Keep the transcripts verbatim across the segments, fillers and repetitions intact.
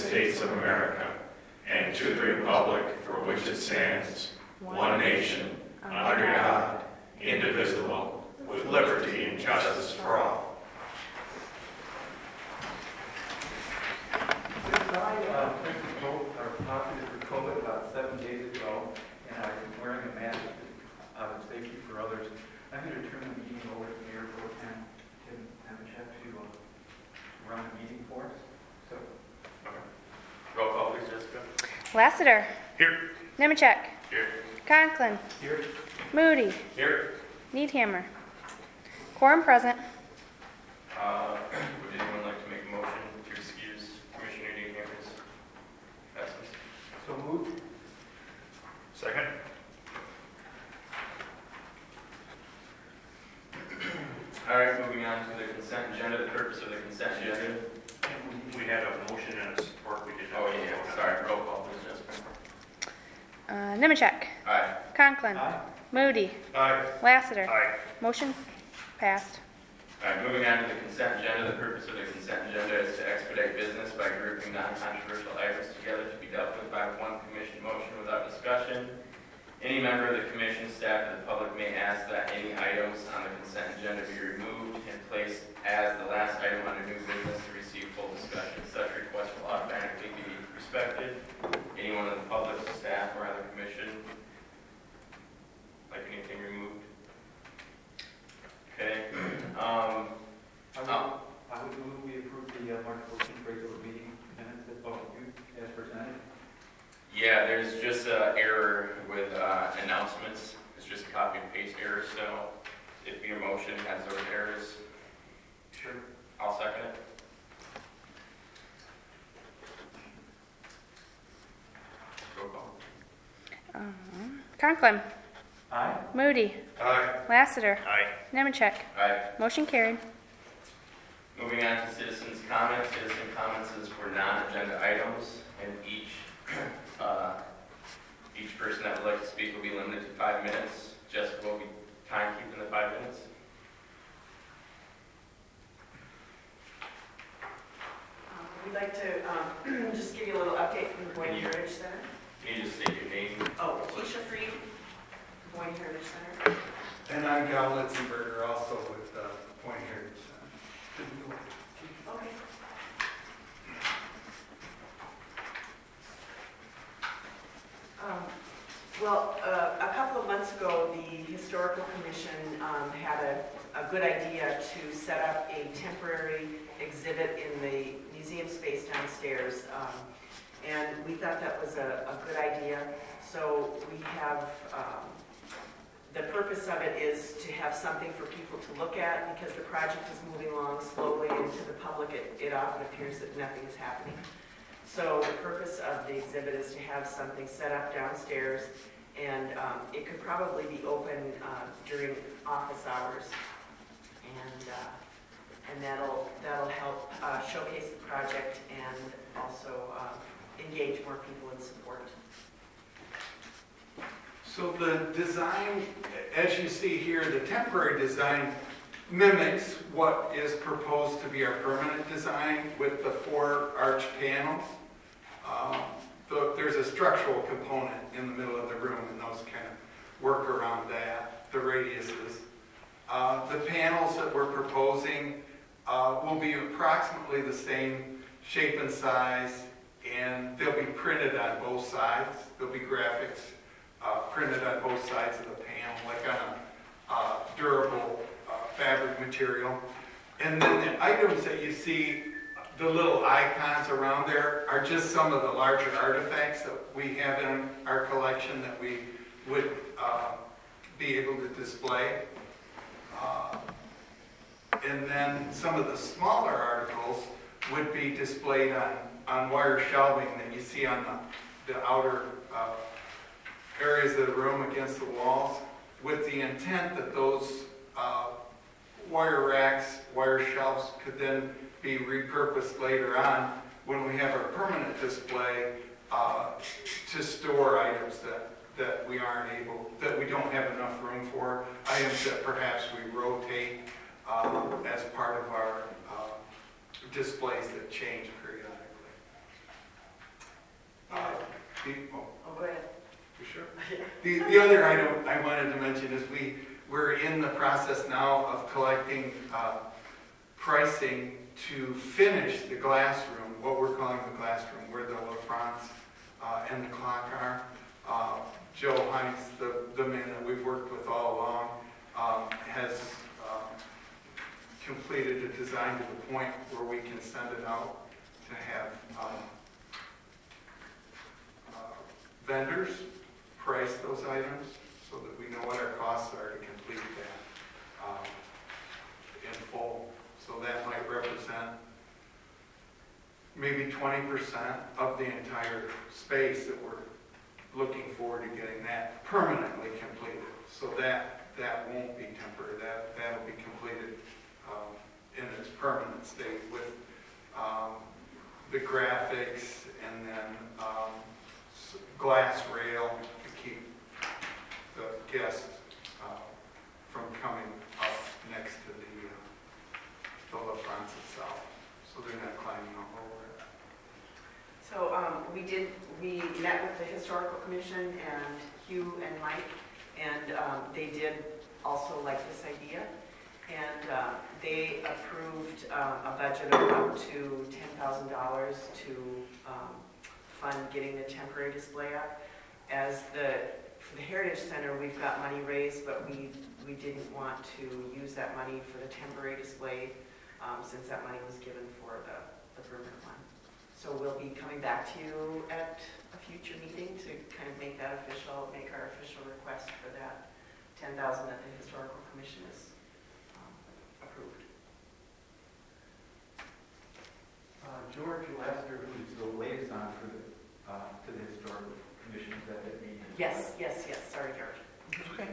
States of America and to the republic for which it stands, one nation, under God, indivisible, with liberty and justice for all. I uh, took the vote or positive for COVID about seven days ago, and I'm wearing a mask out of safety for others. I'm going to turn the meeting over to Mayor Pro Tem Tim Nemechek to uh, run the meeting for us. So, okay. Roll call, please, Jessica. Lassiter. Here. Nemechek. Here. Conklin. here. Moody. Here. Needhammer. Quorum present. Uh, would anyone like to make a motion to excuse Commissioner Needhammer's absence? So moved. Second. All right, moving on to the consent agenda. The purpose of the consent agenda. We had a motion and a support. We did. Oh yeah, sorry. Roll call, please, Jessica. Uh, Nemechek. Aye. Conklin. Aye. Moody. Aye. Lassiter. Aye. Motion passed. All right, moving on to the consent agenda. The purpose of the consent agenda is to expedite business by grouping non-controversial items together to be dealt with by one commission motion without discussion. Any member of the commission, staff, or the public may ask that any items on the consent agenda be removed and placed as the last item under new business to receive full discussion. Such requests will automatically be respected. Anyone in the public, staff, or other commission like anything removed? Okay. Um, I would, Oh. I would move we approve the uh, March fourteenth regular meeting minutes as well as presented. yeah, there's just an error with uh, announcements. It's just a copy and paste error. So if your motion has those errors, Sure. I'll second it. Roll call. Um, Conklin. Aye. Moody. Aye. Lassiter. Aye. Nemechek. Aye. Motion carried. Moving on to citizens' comments. Citizen comments is for non-agenda items, and each uh, each person that would like to speak will be limited to five minutes. Jessica will be timekeeping the five minutes. Um, We'd like to um, just give you a little update from the Boyne Heritage Center. Can you just state your name? Oh, Keisha Freed, Boyne Heritage Center. And I'm Gal Litzenberger, also with uh, Point Heritage Center. Okay. Um, Well, uh, a couple of months ago, the Historical Commission um, had a, a good idea to set up a temporary exhibit in the museum space downstairs. Um, and we thought that was a, a good idea. So we have, um, the purpose of it is to have something for people to look at because the project is moving along slowly and to the public it, it often appears that nothing is happening. So the purpose of the exhibit is to have something set up downstairs, and um, it could probably be open uh, during office hours, and uh, and that'll that'll help uh, showcase the project and also uh, engage more people in support. So the design, as you see here, the temporary design mimics what is proposed to be our permanent design with the four arch panels. Um, the, there's a structural component in the middle of the room, and those kind of work around that, the radiuses. Uh, the panels that we're proposing uh, will be approximately the same shape and size, and they'll be printed on both sides. There'll be graphics uh, printed on both sides of the panel, like on a uh, durable uh, fabric material. And then the items that you see, the little icons around there, are just some of the larger artifacts that we have in our collection that we would uh, be able to display. Uh, and then some of the smaller articles would be displayed on, on wire shelving that you see on the, the outer uh, areas of the room against the walls, with the intent that those uh, wire racks, wire shelves could then be repurposed later on when we have our permanent display uh, to store items that, that we aren't able, that we don't have enough room for, items that perhaps we rotate um, as part of our uh, displays that change periodically. Uh, the- oh, Oh, go ahead. For sure. The, the other item I wanted to mention is we, we're in the process now of collecting uh, pricing to finish the glass room, what we're calling the glass room, where the La France uh, and the clock are. Uh, Joe Hines, the, the man that we've worked with all along, um, has um, completed a design to the point where we can send it out to have um, uh, vendors price those items so that we know what our costs are to complete that um, in full. So that might represent maybe twenty percent of the entire space that we're looking forward to getting that permanently completed. So that that won't be temporary. That that'll be completed um, in its permanent state with um, the graphics and then um, s- glass rail to keep the guests uh, from coming up next to the uh, the La France itself, so they're not climbing all over it. So um, we did, we met with the Historical Commission and Hugh and Mike, and um, they did also like this idea. And uh, they approved um, a budget of up to ten thousand dollars to um, fund getting the temporary display up. As the, for the Heritage Center, we've got money raised, but we, we didn't want to use that money for the temporary display um, since that money was given for the, the permanent one. So we'll be coming back to you at a future meeting to kind of make that official, make our official request for that ten thousand that the Historical Commission has um, approved. Uh, George Lester, who's the liaison for the, uh, to the Historical Commission, is that it meeting? Yes, yes, yes, sorry, George. Okay.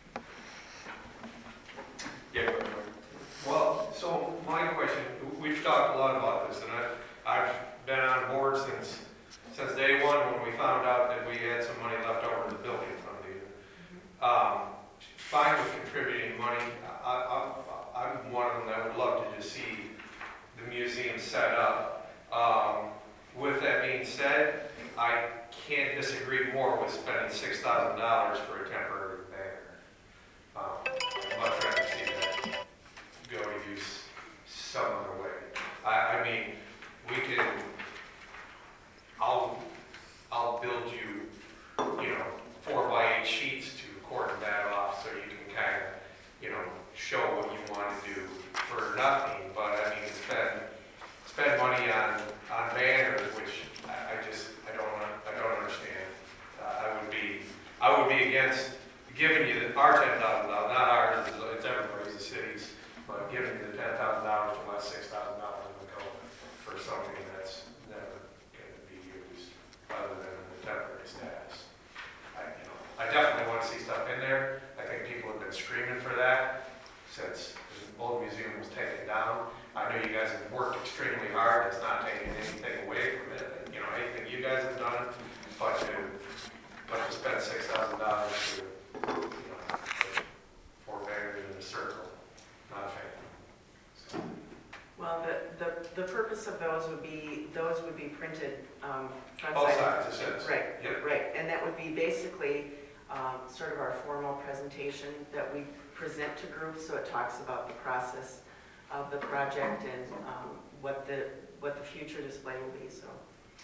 Yeah, go ahead. Well, so my question, we've talked a lot about this, and I, I've been on board since, since day one when we found out that we had some money left over in the building fund. Um, fine with contributing money. I, I, I'm one of them that would love to just see the museum set up. Um, with that being said, I can't disagree more with spending six thousand dollars for a temporary banner. Um, I'd much rather see that go to use some other way. I, I mean, we can, I'll, I'll build you, you know, four by eight sheets to cordon that off so you can kind of, you know, show what you want to do for nothing. But I mean, spend, spend money on, on banners, which I, I just, I don't, I don't understand. Uh, I would be, I would be against giving you the, our ten thousand dollars, not ours, it's, it's everybody's, the city's, but giving you the ten thousand dollars to let six thousand dollars in the code for something that's never going to be used other than in the temporary status. I, you know, I definitely want to see stuff in there. I think people have been screaming for that since the old museum was taken down. I know you guys have worked extremely hard. It's not taking anything away from it. You know, anything you guys have done, but to, but to spend six thousand dollars to, you know, four banners in a circle, not a fan. So. Well, the, the, the purpose of those would be, those would be printed um, front Both side. sides, it says. Right, Yep. right, and that would be basically um, sort of our formal presentation that we present to groups, so it talks about the process of the project and um, what the, what the future display will be, so.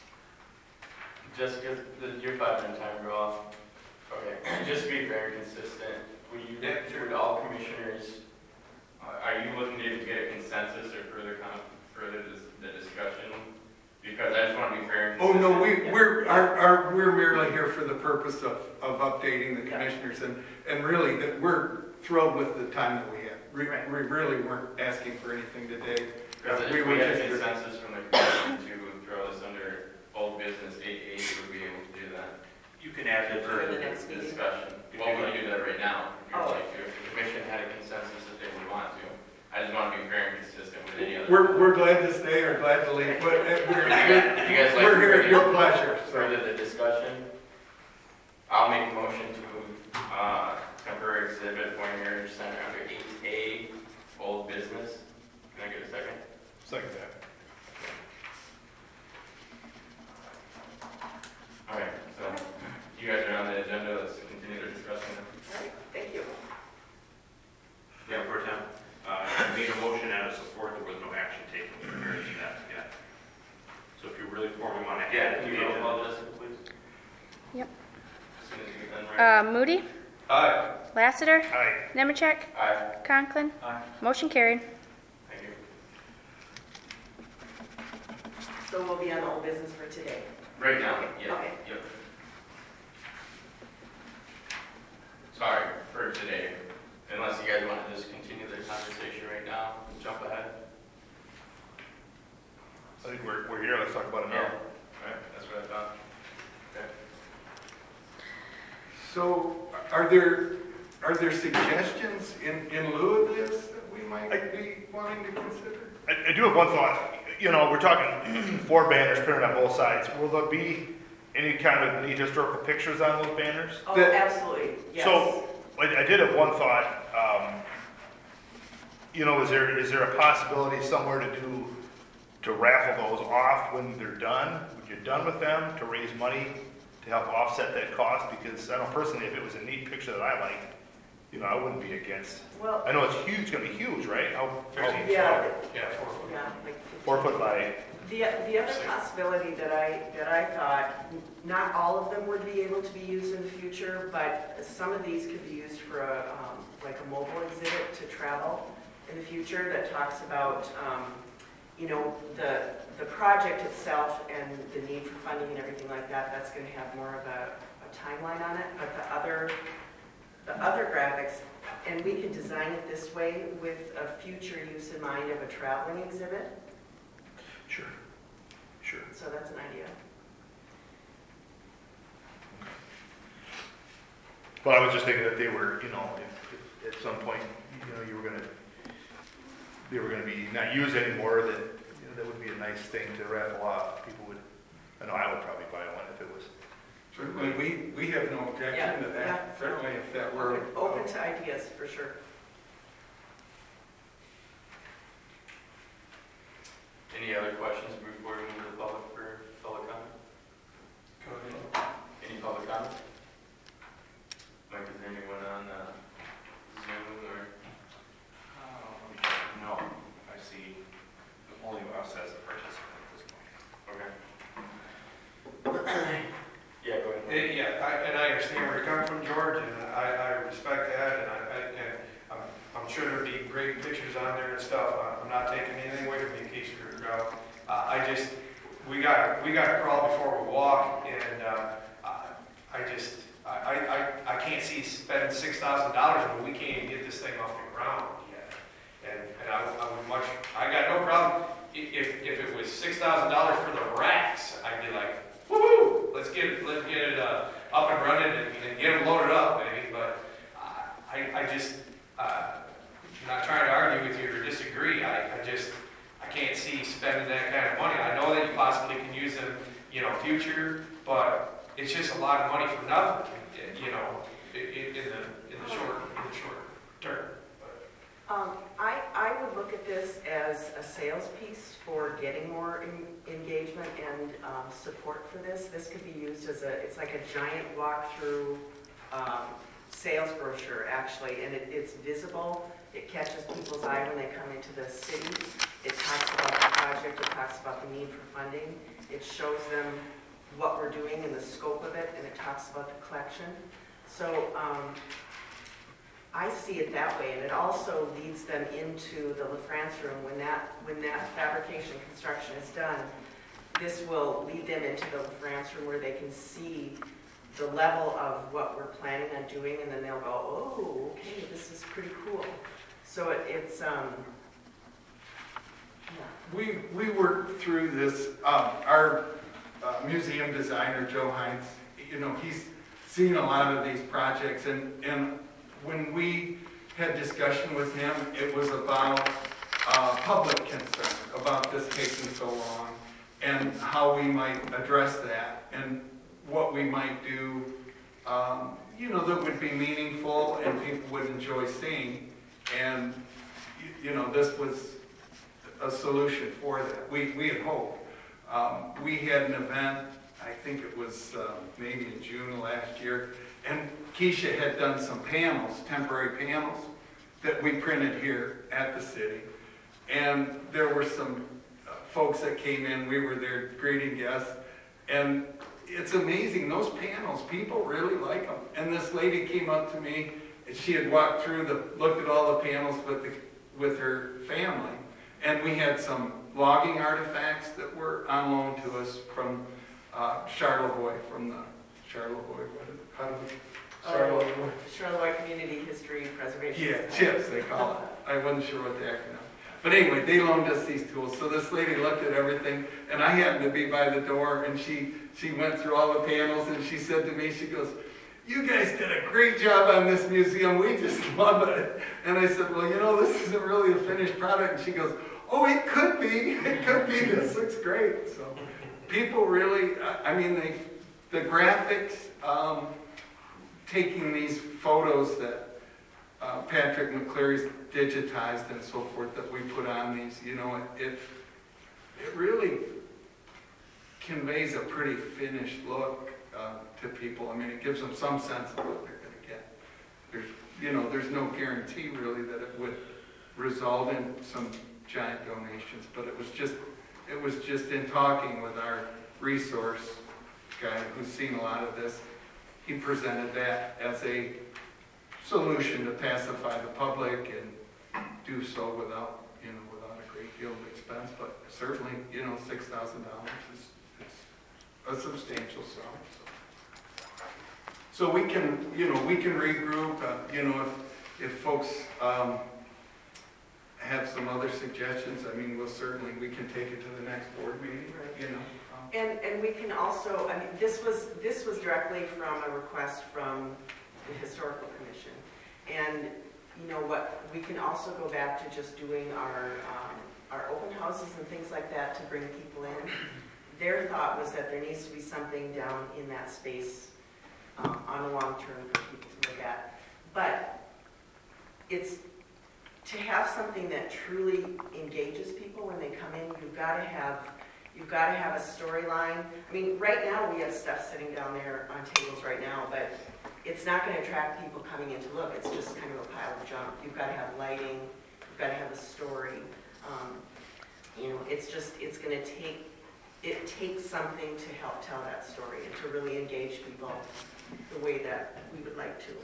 Just because your five-minute time go off. Okay, just to be very consistent, would you, Yeah, sure. would all commissioners, uh, are you looking to get a consensus or further kind of, further dis- the discussion? Because I just want to be fair and Oh, consistent. no, we, we're, our, our, we're merely here for the purpose of, of updating the commissioners, and, and really, that we're thrilled with the time that we had. We, Right. we really weren't asking for anything today. Because We if were we had a just- consensus from the commission to throw this under old business, eight A would be able to do that. You can add it For for, the next meeting. Discussion. Well, we can do that right now, if you'd Oh. like to. If the commission had a consensus that they would want to. I just want to be fair and consistent with any other. We're, we're glad to stay or glad to leave, but uh, we're, If you guys like we're to here at bring your it pleasure, so. further the discussion, I'll make a motion to uh, temporary exhibit Boyne Heritage Center under eight A, old business. Can I get a second? Second that. Uh, Moody, Aye. Lassiter, Aye. Nemecheck, Aye. Conklin. Aye. Motion carried. Thank you. So we'll be on the old business for today. Right now, Okay, yeah, okay. yep. Sorry for today, unless you guys want to just continue the conversation right now, jump ahead. I think we're, we're here, let's talk about it Yeah, now. right, that's what I thought. Okay. So are there, are there suggestions in, in lieu of this that we might be wanting to consider? I, I do have one thought. You know, we're talking four banners printed on both sides. Will there be any kind of neat historical pictures on those banners? Oh, That- absolutely, yes. So, I, I did have one thought. Um, you know, is there is there a possibility somewhere to do to raffle those off when they're done? When you're done with them, to raise money to help offset that cost? Because I know personally, if it was a neat picture that I liked, you know, I wouldn't be against. Well, I know it's huge, it's gonna be huge, right? How, how yeah, Yeah, four foot. yeah, like. four foot by. The, the other possibility that I, that I thought, not all of them would be able to be used in the future, but some of these could be used for a, um, like a mobile exhibit to travel in the future that talks about, um, you know, the, the project itself and the need for funding and everything like that. That's gonna have more of a, a timeline on it, but the other, the other graphics, and we could design it this way with a future use in mind of a traveling exhibit. Sure, sure. So that's an idea. But I was just thinking that they were, you know, if, if at some point, you know, you were gonna, they were gonna be not used anymore, that, you know, that would be a nice thing to raffle off. People would, I know I would probably buy one if it was. Certainly, we, we have no objection to Yeah, that, certainly if that were. Open- Open to ideas, for sure. Any other questions before we move to the public for public comment? Go ahead. Any public comment? Mike, is there anyone on uh, Zoom or? Um, No, I see only us as a participant at this point. Okay. Yeah, go Eh, ahead. Yeah, I- and I understand where you're coming from, George, and I, I respect that, and I, I- and I'm, I'm sure there'd be great pictures on there and stuff. I- I'm not taking anything away from you in case you're, uh, I just, we got, we got to crawl before we walk, and uh, I I just, I, I, I can't see spending six thousand dollars when we can't even get this thing off the ground yet. And, and I, I would much, I got no problem, I- if, if it was six thousand dollars for the racks, I'd be like, woo-hoo, let's get it, let's get it uh, up and running and, and get them loaded up, maybe, but I, I just, uh, I'm not trying to argue with you or disagree, I, I just, I can't see spending that kind of money. I know that you possibly can use them, you know, future, but it's just a lot of money for nothing, you know, in, in the, in the short, in the short term. Um, I, I would look at this as a sales piece for getting more en- engagement and um, support for this. This could be used as a, it's like a giant walkthrough um, sales brochure, actually, and it, it's visible. It catches people's eye when they come into the city. It talks about the project. It talks about the need for funding. It shows them what we're doing and the scope of it, and it talks about the collection. So um, I see it that way, and it also leads them into the LaFrance room when that when that fabrication construction is done. This will lead them into the LaFrance room where they can see the level of what we're planning on doing, and then they'll go, oh, okay, this is pretty cool. So it, it's, um, yeah. We, we worked through this, um, our uh, museum designer, Joe Hines, you know, he's seen a lot of these projects, and, and when we had discussion with him, it was about uh, public concern, about this taking so long, and how we might address that, and what we might do, um, you know, that would be meaningful and people would enjoy seeing. And, you, you know, this was a solution for that. We, we had hoped. Um, we had an event, I think it was uh, maybe in June of last year, and Keisha had done some panels, temporary panels, that we printed here at the city. And there were some uh, folks that came in, we were their greeting guests, and it's amazing, those panels, people really like them. And this lady came up to me, and she had walked through the, looked at all the panels with the, with her family. And we had some logging artifacts that were on loan to us from uh, Charlevoix, from the Charlevoix, what is it? How do we? Charlevoix. Charlevoix Community History Preservation. Yeah, Society. CHIPS, they call it. I wasn't sure what the acronym. But anyway, they loaned us these tools. So this lady looked at everything, and I happened to be by the door, and she, she went through all the panels, and she said to me, she goes, "You guys did a great job on this museum. We just love it." And I said, "Well, you know, this isn't really a finished product." And she goes, "Oh, it could be. It could be. This looks great." So people really, I mean, they, the graphics, um, taking these photos that uh, Patrick McCleary's digitized and so forth that we put on these, you know, it, it, it really conveys a pretty finished look uh, to people. I mean, it gives them some sense of what they're going to get. There's, you know, there's no guarantee really that it would result in some giant donations, but it was just, it was just in talking with our resource guy who's seen a lot of this, he presented that as a solution to pacify the public and do so without, you know, without a great deal of expense, but certainly, you know, six thousand dollars is, is a substantial sum. So. so we can, you know, we can regroup, uh, you know, if, if folks um, have some other suggestions, I mean, we'll certainly, we can take it to the next board meeting, you know. Um, And, and we can also, I mean, this was, this was directly from a request from the Historical Commission. And, you know what, we can also go back to just doing our, um, our open houses and things like that to bring people in. Their thought was that there needs to be something down in that space um, on the long term for people to look at. But it's, to have something that truly engages people when they come in, you've got to have You've got to have a storyline. I mean, right now we have stuff sitting down there on tables right now, but it's not going to attract people coming in to look. It's just kind of a pile of junk. You've got to have lighting. You've got to have a story. Um, you know, it's just, it's going to take, it takes something to help tell that story and to really engage people the way that we would like to.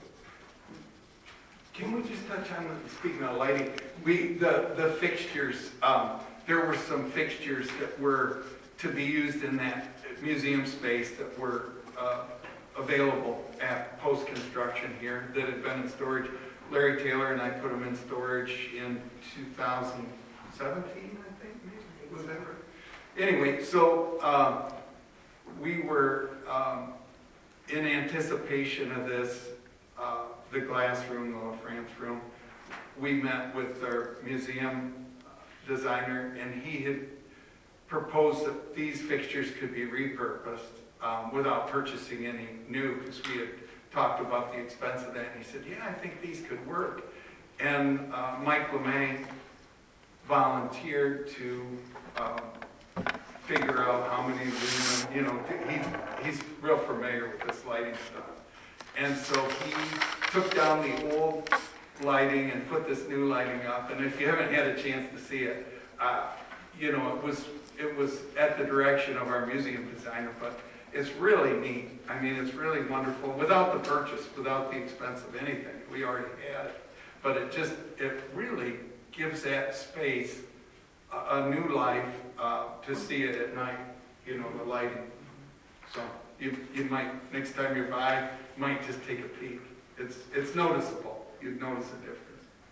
Can we just touch on, the, speaking of lighting, we, the, the fixtures, um, there were some fixtures that were to be used in that museum space that were uh, available at post-construction here that had been in storage. Larry Taylor and I put them in storage in two thousand seventeen, I think, maybe, was that right? Anyway, so um, we were um, in anticipation of this, uh, the glass room, the La France room. We met with our museum designer, and he had proposed that these fixtures could be repurposed um, without purchasing any new, because we had talked about the expense of that, and he said, yeah, I think these could work. And uh, Mike LeMay volunteered to um, figure out how many lumen, you know, he, he's real familiar with this lighting stuff. And so he took down the old lighting and put this new lighting up. And if you haven't had a chance to see it, uh, you know, it was it was at the direction of our museum designer, but it's really neat. I mean, it's really wonderful without the purchase, without the expense of anything. We already had it, but it just it really gives that space a, a new life uh, to see it at night. You know, the lighting. So you you might next time you're by, you might just take a peek. It's it's noticeable. You'd notice a difference.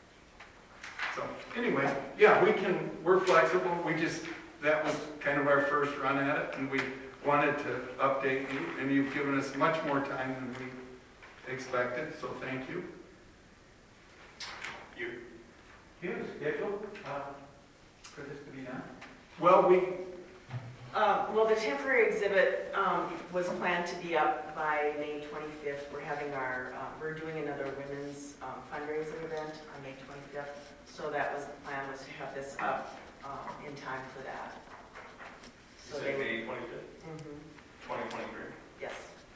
So anyway, yeah, we can, we're flexible. We just, that was kind of our first run at it, and we wanted to update you, and you've given us much more time than we expected, so thank you. You, do you have a schedule uh, for this to be done? Well, we, Um, well, the temporary exhibit um, was planned to be up by May twenty-fifth. We're having our, uh, we're doing another women's um, fundraising event on May twenty-fifth. So that was the plan, was to have this up um, in time for that. You So said they would- May twenty-fifth, Mhm. twenty twenty-three? Yes.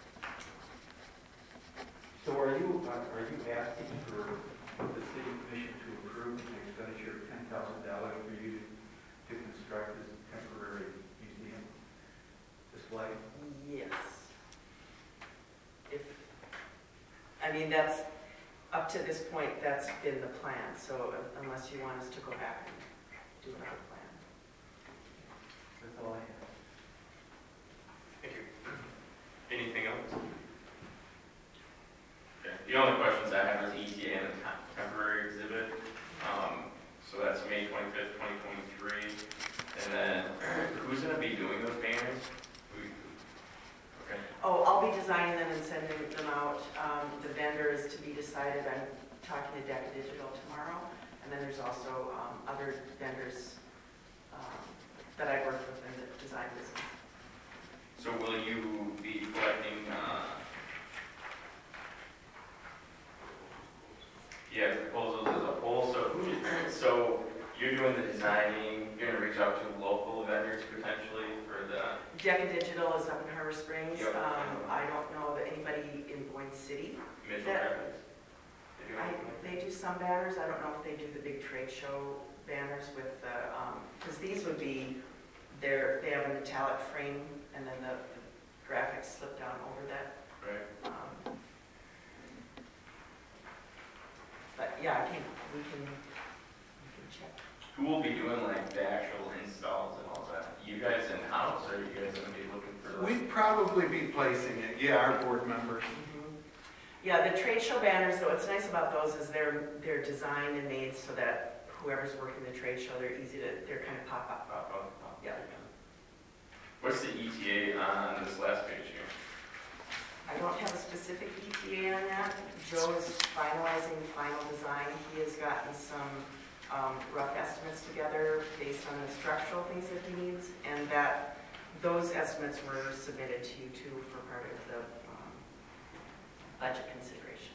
So are you, uh, are you asking for the city commission to approve an expenditure of ten thousand dollars for you to construct this temporary museum display? Yes. mean, that's, up to this point, that's been the plan, so unless you want us to go back and do another plan. That's all I have. Thank you. Anything else? Okay. The only questions I have is E T A and the tem- temporary exhibit. Um, so that's May twenty-fifth, twenty twenty-three. And then who's going to be doing those banners? Who- Okay. Oh, I'll be designing them and sending them out. Um, the vendor is to be decided. I'm talking to Decca Digital tomorrow. And then there's also um, other vendors um, that I work with in the design business. So will you be collecting, uh, yeah, proposals as a whole, so who, so you're doing the designing, you're gonna reach out to local vendors potentially for the, Decca Digital is up in Harbor Springs. Yep. Um, I don't know that anybody in Boyne City. Mitchell That- Graphics? They do I, anything like they do some banners. I don't know if they do the big trade show banners with the, um, because these would be, they're, they have a metallic frame and then the graphics slip down over that. that? Right. Um, But yeah, I can, we can, we can check. Who will be doing like the actual installs and all that? You guys in-house, or are you guys gonna be looking for? like- We'd probably be placing it, yeah, our board members. Yeah, the trade show banners, though, what's nice about those is they're, they're designed and made so that whoever's working the trade show, they're easy to, they're kind of pop up. Pop up, pop up. Yeah. What's the E T A on this last page here? I don't have a specific E T A on that. Joe is finalizing the final design. He has gotten some um, rough estimates together based on the structural things that he needs, and that, those estimates were submitted to you too for part of the um, budget consideration.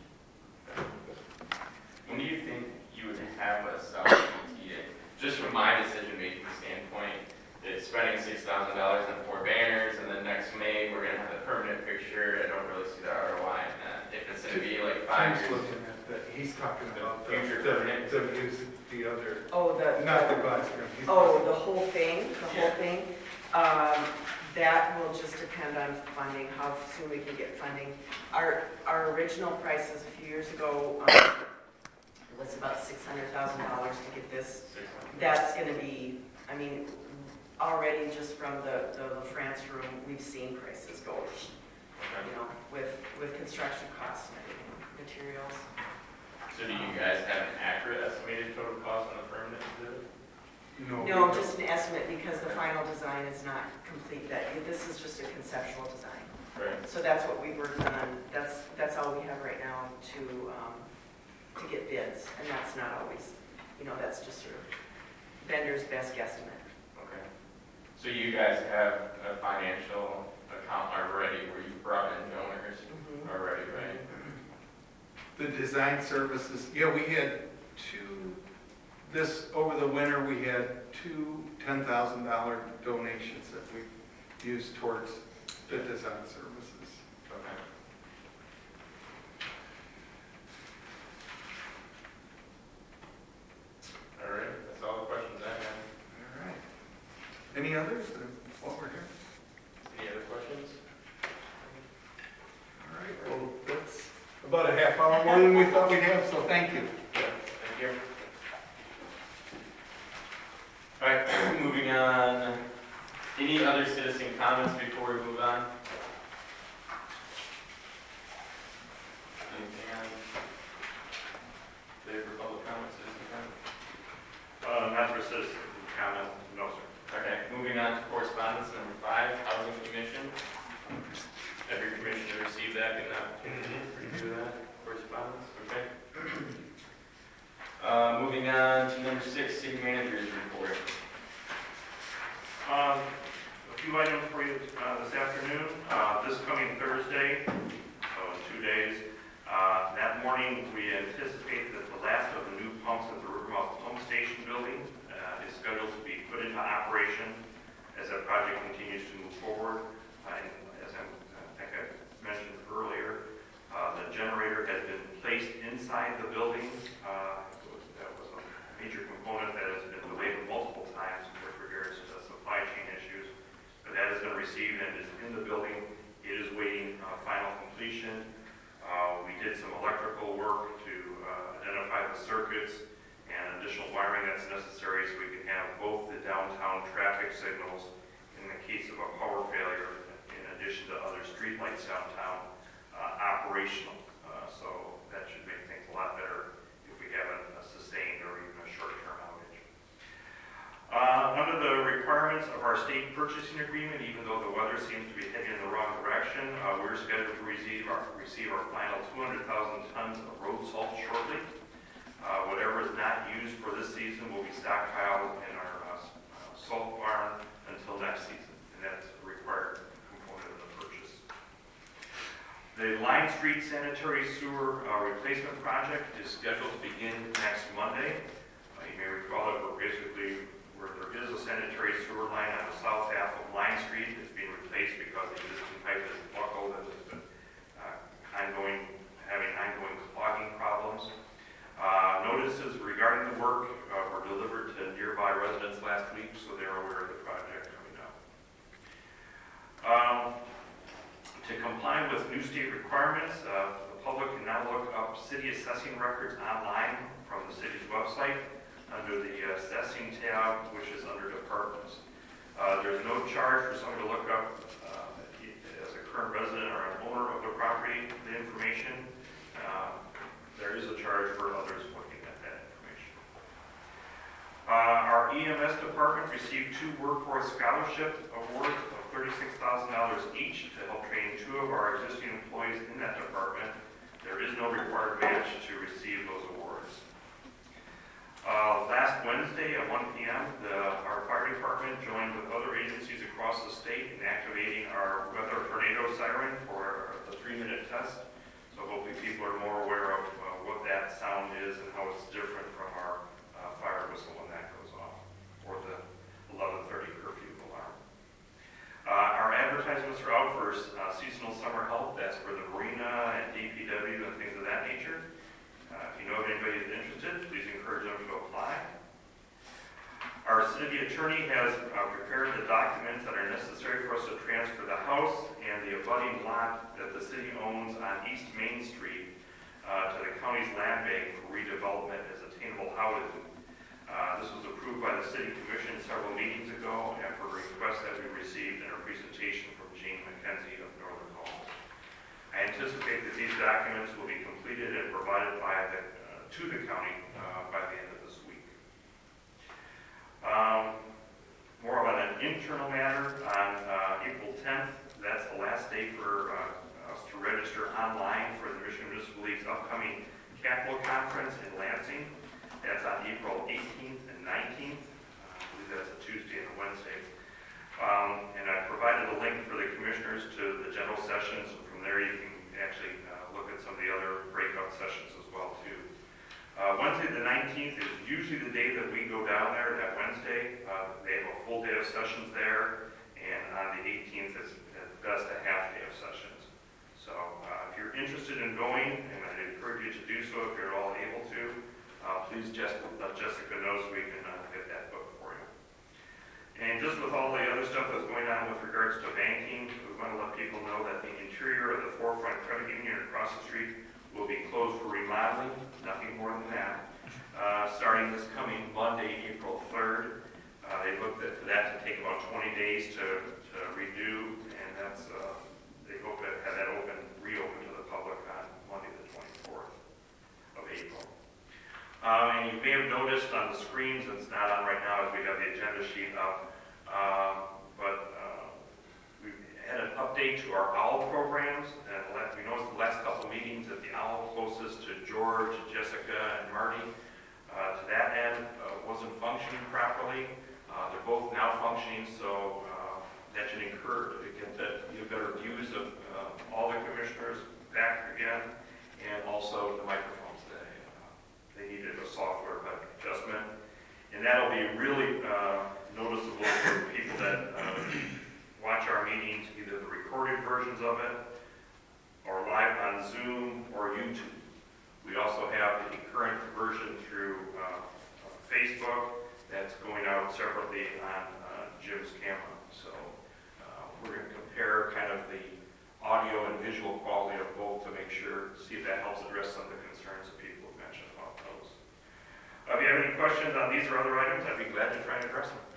When do you think you would have a solid E T A? Just from my decision-making standpoint, it's spending six thousand dollars on four banners, and then next May, we're gonna have the permanent picture. I don't really see the R O I in that. If it's gonna be like five Tim's years. looking at that, he's talking about the, Future the, permanent. the, use the other, Oh, the. not the glass screen. He's Oh, talking- the whole thing, the whole Yeah. thing. Um, That will just depend on funding, how soon we can get funding. Our, our original prices a few years ago um, was about six hundred thousand dollars to get this. That's gonna be, I mean, already just from the, the La France room, we've seen prices go, you know, with, with construction costs and everything, materials. So do you guys have an accurate estimated total cost on the permanent exhibit? No. No, just an estimate because the final design is not complete. That, this is just a conceptual design. Right. So that's what we worked on. That's, that's all we have right now to, um, to get bids. And that's not always, you know, that's just sort of vendor's best guesstimate. Okay. So you guys have a financial account already where you brought in donors Mhm. already, right? The design services, yeah, we had two, this, over the winter, we had two ten thousand dollar donations that we used towards the design services. Okay. All right, that's all the questions I have. All right. Any others uh, while we're here? Any other questions? All right, well, that's about a half hour more than we thought we'd have, so thank you. Thank you. All right, moving on. Any other citizen comments before we move on? Anything on there for public comment, citizen comment? Uh, not for citizen comment, no, sir. Okay, moving on to correspondence number five, Housing Commission. Every commissioner received that, get an opportunity to review that correspondence, okay? Uh, moving on to number six, city manager's report. Um, a few items for you uh, this afternoon. Uh, this coming Thursday, so in two days, uh, that morning we anticipate that the last of the new pumps at the Rivermouth Pump Station building uh, is scheduled to be put into operation as that project continues to move forward. Uh, and as I'm, I think I mentioned earlier, uh, the generator has been placed inside the building. Uh, that was a major component that has been delayed multiple times with regards to supply chain issues. But that has been received and is in the building. It is waiting uh, final completion. Uh, Uh, We did some electrical work to uh, identify the circuits and additional wiring that's necessary so we can have both the downtown traffic signals in the case of a power failure, in addition to other streetlights downtown, uh, operational. Uh, So that should make things a lot better if we have a a sustained or even a short-term outage. Uh, Under the requirements of our state purchasing agreement, even though the weather seems to be heading in the wrong direction, uh, we're scheduled to receive our, receive our final two hundred thousand tons of road salt shortly. Uh, Whatever is not used for this season will be stockpiled in our uh, uh, salt barn until next season, and that's a required component of the purchase. The Line Street Sanitary Sewer uh, Replacement Project is scheduled to begin next Monday. Uh, You may recall that we're basically, where there is a sanitary sewer line on the south half of Line Street, it's being replaced because the existing pipe is buckled and has been uh, ongoing, having ongoing clogging problems. Uh, Notices regarding the work uh, were delivered to nearby residents last week, so they're aware of the project coming up. Um, To comply with new state requirements, uh, the public can now look up city assessing records online from the city's website under the assessing tab, which is under departments. Uh, There's no charge for someone to look up uh, as a current resident or an owner of the property, the information. Uh, There is a charge for others looking at that information. Uh, Our E M S department received two workforce scholarship awards of thirty-six thousand dollars each to help train two of our existing employees in that department. There is no required match to receive those awards. Uh, Last Wednesday at one p m, the, our fire department joined with other agencies across the state in activating our weather tornado siren for the three-minute test. So hopefully people are more aware of uh, what that sound is and how it's different from our uh, fire whistle when that goes off, or the eleven thirty curfew alarm. Uh, our advertisements are out for uh, seasonal summer help. That's for the marina and D P W and things of that nature. Uh, if you know of anybody who's interested, please encourage them to apply. Our city attorney has uh, prepared the documents that are necessary for us to transfer the house and the abutting lot that the city owns on East Main Street uh, to the county's land bank for redevelopment as attainable housing. Uh, This was approved by the city commission several meetings ago after a request that we received in a presentation from Gene McKenzie of Northern Falls. I anticipate that these documents will be completed and provided by the, uh, to the county uh, by the end of this week. Um, more of an internal matter, on uh, April tenth, that's the last day for uh, us to register online for the Michigan Municipal League's upcoming Capital Conference in Lansing. That's on April eighteenth and nineteenth. Uh, I believe that's a Tuesday and a Wednesday. Um, and I provided a link for the commissioners to the general sessions. From there, you can actually uh, look at some of the other breakout sessions as well, too. Uh, Wednesday the nineteenth is usually the day that we go down there, that Wednesday. Uh, they have a full day of sessions there, and on the eighteenth is at best a half day of sessions. So uh, if you're interested in going, and I'd encourage you to do so if you're all able to, uh, please just let Jessica know so we can uh, get that booked for you. And just with all the other stuff that's going on with regards to banking, we want to let people know that the interior of the Forefront Credit Union across the street will be closed for remodeling, nothing more than that. Uh, starting this coming Monday, April third, uh, they looked at that to take about twenty days to, to redo, and that's uh, they hope to have that open, reopen to the public on Monday the twenty-fourth of April. Uh, and you may have noticed on the screens, it's not on right now as we have the agenda sheet up, uh, but uh, we had an update to our OWL programs, and we noticed the last couple of meetings that the OWL closest to George, Jessica, and Marty, uh, to that end, uh, wasn't functioning properly. Uh, they're both now functioning, so uh, that should encourage, get that, you have better views of uh, all the commissioners back again, and also the microphones. They, uh, they needed a software adjustment, and that'll be really uh, noticeable for people that uh, watch our meetings, either the recorded versions of it, or live on Zoom or YouTube. We also have the current version through uh, Facebook that's going out separately on uh, Jim's camera. So uh, we're going to compare kind of the audio and visual quality of both to make sure, see if that helps address some of the concerns that people have mentioned about those. Uh, If you have any questions on these or other items, I'd be glad to try and address them.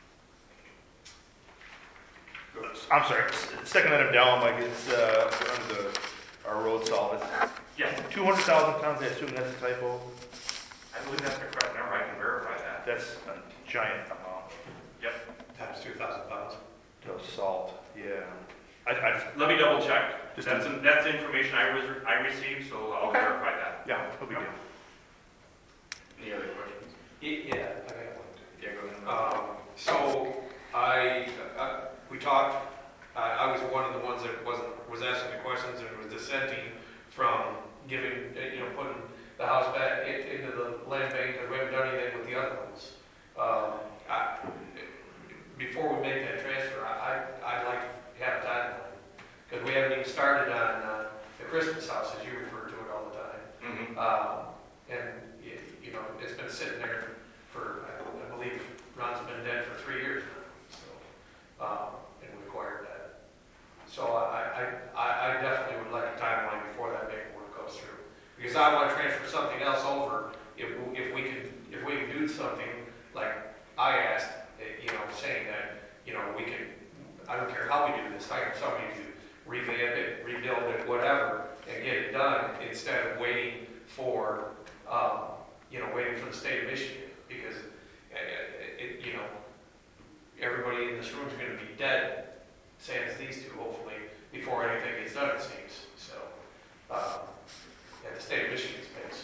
I'm sorry, s- second item down, Mike, it's, uh, under the, our road salt, it's Yes, two hundred thousand tons, I assume that's a typo? I believe that's the correct number. I can verify that. That's a giant amount Yep. Times two thousand pounds. of salt, yeah. I, I just, Let me double check. Just That's, that's the information I was, I received, so I'll Okay. verify that. yeah, no big deal. Any other questions? Yeah, I got one. Yeah, go ahead. Um, so I, uh, we talked, I, I was one of the ones that wasn't, was asking the questions and was dissenting from giving, uh, you know, putting the house back in- into the land bank, because we haven't done anything with the other ones. Um, I, before we make that transfer, I, I, I'd like to have a timeline, because we haven't even started on, uh, the Christmas house, as you refer to it all the time. Mhm. Um, and, y- you know, it's been sitting there for, I I believe, Ron's been dead for three years now, so, um, and we acquired that. So I, I, I I definitely would like a timeline before that paperwork goes through. Because I want to transfer something else over, if, if we can, if we can do something like I asked, eh, you know, saying that, you know, we can, I don't care how we do this, hire somebody to revamp it, rebuild it, whatever, and get it done, instead of waiting for, um, you know, waiting for the state of Michigan, because, uh, it, you know, everybody in this room is going to be dead, sans these two, hopefully, before anything gets done, it seems, so, um, at the state of Michigan's pace.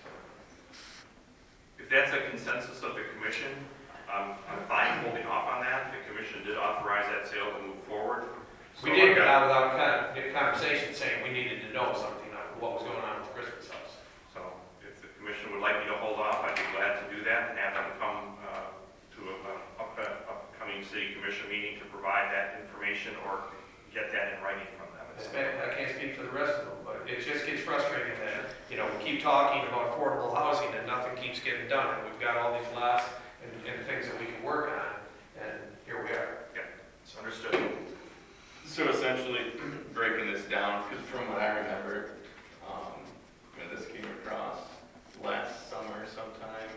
If that's a consensus of the commission, um, I'm fine holding off on that. The commission did authorize that sale to move forward. We So did, I've but got- not without kind of, a conversation saying we needed to know something, on what was going on with the Christmas house. So if the commission would like me to hold off, I'd be glad to do that and have them come uh, to a a up- a upcoming city commission meeting to provide that information or get that in writing from them. I spe- I can't speak for the rest of them, but it just gets frustrating that, you know, we keep talking about affordable housing and nothing keeps getting done, and we've got all these lots and, and things that we can work on, and here we are. It's understood. So essentially, breaking this down, because from what I remember, um, when this came across last summer sometime,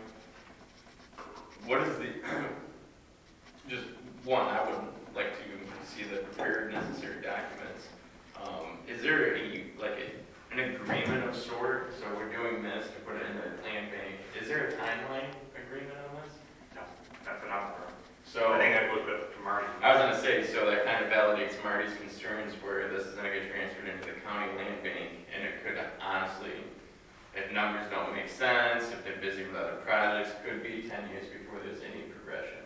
what is the, just one, I would like to see the prepared necessary documents. Um, is there a, like a, an agreement of sort? So we're doing this to put it in the land bank. Is there a timeline agreement on this? No, that's an offer. So I think that goes with Marty. I was gonna say, so that kind of validates Marty's concerns where this is gonna get transferred into the county land bank, and it could honestly, if numbers don't make sense, if they're busy with other projects, could be ten years before there's any progression.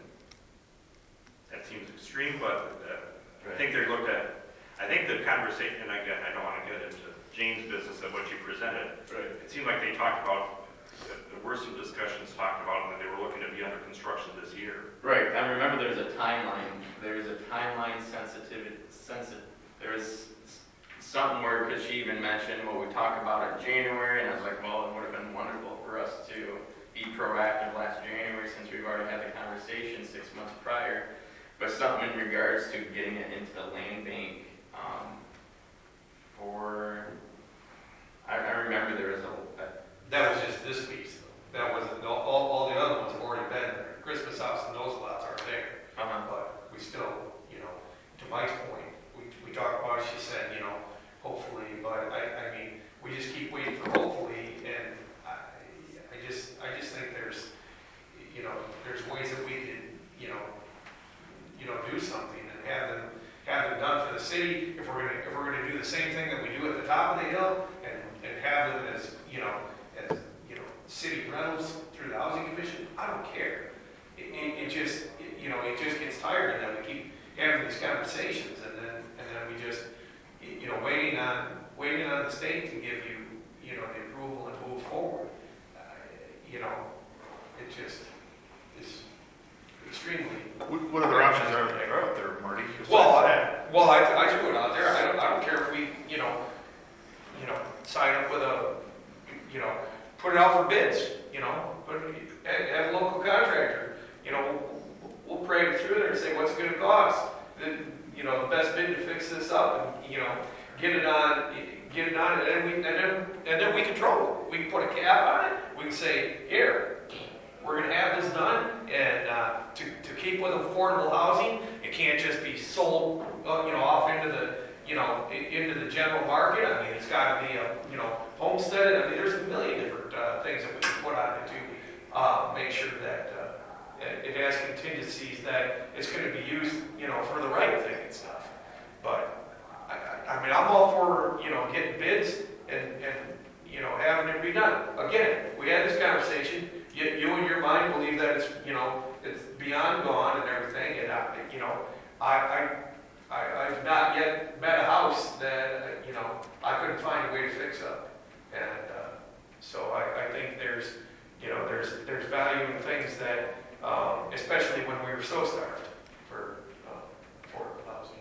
That seems extreme, but uh, I think they looked at, I think the conversation, and again, I don't want to get into James' business of what you presented. Right. It seemed like they talked about, there were some discussions talked about that they were looking to be under construction this year. Right, I remember there's a timeline, there's a timeline sensitivity, sensitive, there was something where, because she even mentioned, well, we talk about it in January, and I was like, well, it would have been wonderful for us to be proactive last January, since we've already had the conversation six months prior, but something in regards to getting it into the land bank, um, for, I, I remember there was a, a That was just this piece, though. That wasn't, all, all all the other ones have already been there. Christmas house and those lots aren't there. uh-huh. But we still, you know, to Mike's point, we, we talked about it, she said, you know, hopefully, but I, I mean, we just keep waiting for hopefully, and I, I just, I just think there's, you know, there's ways that we can, you know, you know, do something and have them, have them done for the city. If we're gonna, if we're gonna do the same thing that we do at the top of the hill and, and have them as, you know, as, you know, city rentals through the housing commission, I don't care. It, it, it just, it, you know, it just gets tired, and then we keep having these conversations, and then, and then we just, you know, waiting on, waiting on the state to give you, you know, the approval and move forward. Uh, you know, it just is extremely. What what other options are there out there, Marty? besides Well, that? I, well, I, I threw it out there. I don't, I don't care if we, you know, you know, sign up with a, you know, put it out for bids, you know, but have, have a local contractor, you know, we'll parade it through there and say, what's it gonna cost? The, you know, the best bid to fix this up, and, you know, get it on, get it on, and then we, and then, and then we control it. We can put a cap on it, we can say, here, we're gonna have this done, and, uh, to, to keep with affordable housing, it can't just be sold, uh, you know, off into the, you know, i- into the general market. I mean, it's gotta be a, you know, homesteaded. I mean, there's a million different, uh, things that we can put on it to, uh, make sure that, uh, it, it has contingencies that it's gonna be used, you know, for the right thing and stuff. But, I, I, I mean, I'm all for, you know, getting bids and, and, you know, having it redone. Again, we had this conversation, you, you in your mind believe that it's, you know, it's beyond gone and everything, and I, you know, I, I, I, I've not yet met a house that, uh, you know, I couldn't find a way to fix up. And, uh, so I, I think there's, you know, there's, there's value in things that, um, especially when we were so starved for, uh, affordable housing.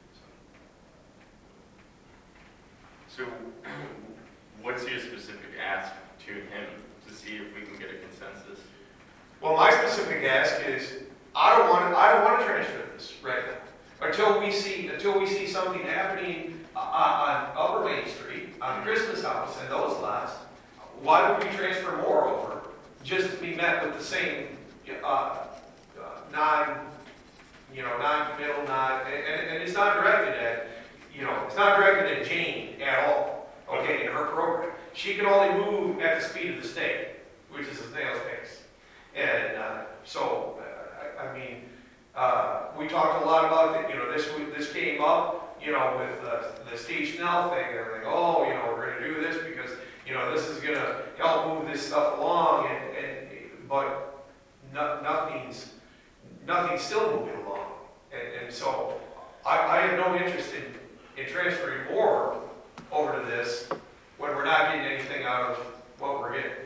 So, what's your specific ask to him to see if we can get a consensus? Well, my specific ask is, I don't want to, I don't want to transfer this right now. Until we see, until we see something happening uh, on Upper Main Street, on Christmas House and those lots, why would we transfer more over just to be met with the same, uh, uh, non, you know, non-committal, non, and, and it's not directed at, you know, it's not directed at Jane at all, okay, in her program. She can only move at the speed of the state, which is a snail's pace. And uh, so, uh, I, I mean, uh, we talked a lot about it. You know, this this came up, you know, with uh, the Steve Schnell thing. They're like, oh, you know, we're going to do this because, you know, this is going to help move this stuff along. And, and but no, nothing's nothing's still moving along. And, and so, I, I have no interest in, in transferring more over to this when we're not getting anything out of what we're getting.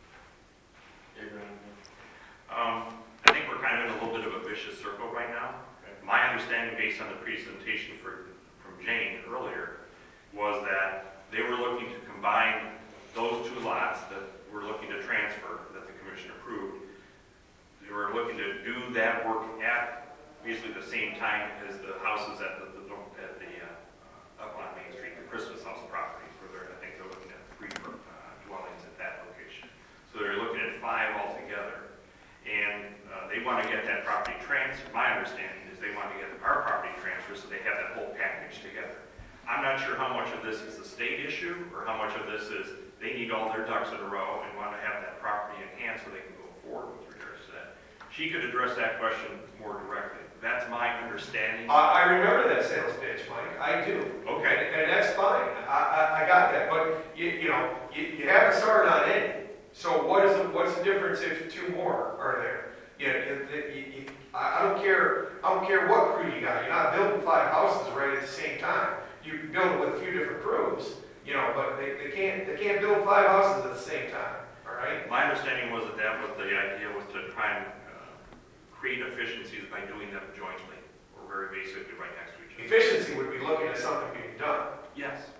Um, I think we're kind of in a little bit of a vicious circle right now. My understanding, based on the presentation for, from Jane earlier, was that they were looking to combine those two lots that we're looking to transfer, that the commission approved. They were looking to do that work at basically the same time as the houses at the, the at the uh, up on Main Street, the Christmas house properties, where they're, I think they're looking at three uh, dwellings at that location. So they're looking at five altogether. And uh, they want to get that property transferred. My understanding is they want to get our property transferred so they have that whole package together. I'm not sure how much of this is a state issue or how much of this is they need all their ducks in a row and want to have that property in hand so they can go forward with regards to that. She could address that question more directly. That's my understanding. I, I remember that sales pitch, Mike. I do. Okay. And, and that's fine. I, I, I got that. But you, you know, you, you haven't started on any. So what is the, what's the difference if two more are there? You, you, you, you, I don't care. I don't care what crew you got. You're not building five houses right at the same time. You can build it with a few different crews, you know. But they, they can't they can't build five houses at the same time. All right. My understanding was that that was the idea was to try and uh, create efficiencies by doing them jointly or very basically right next to each other. Efficiency would be looking at something being done. Yes.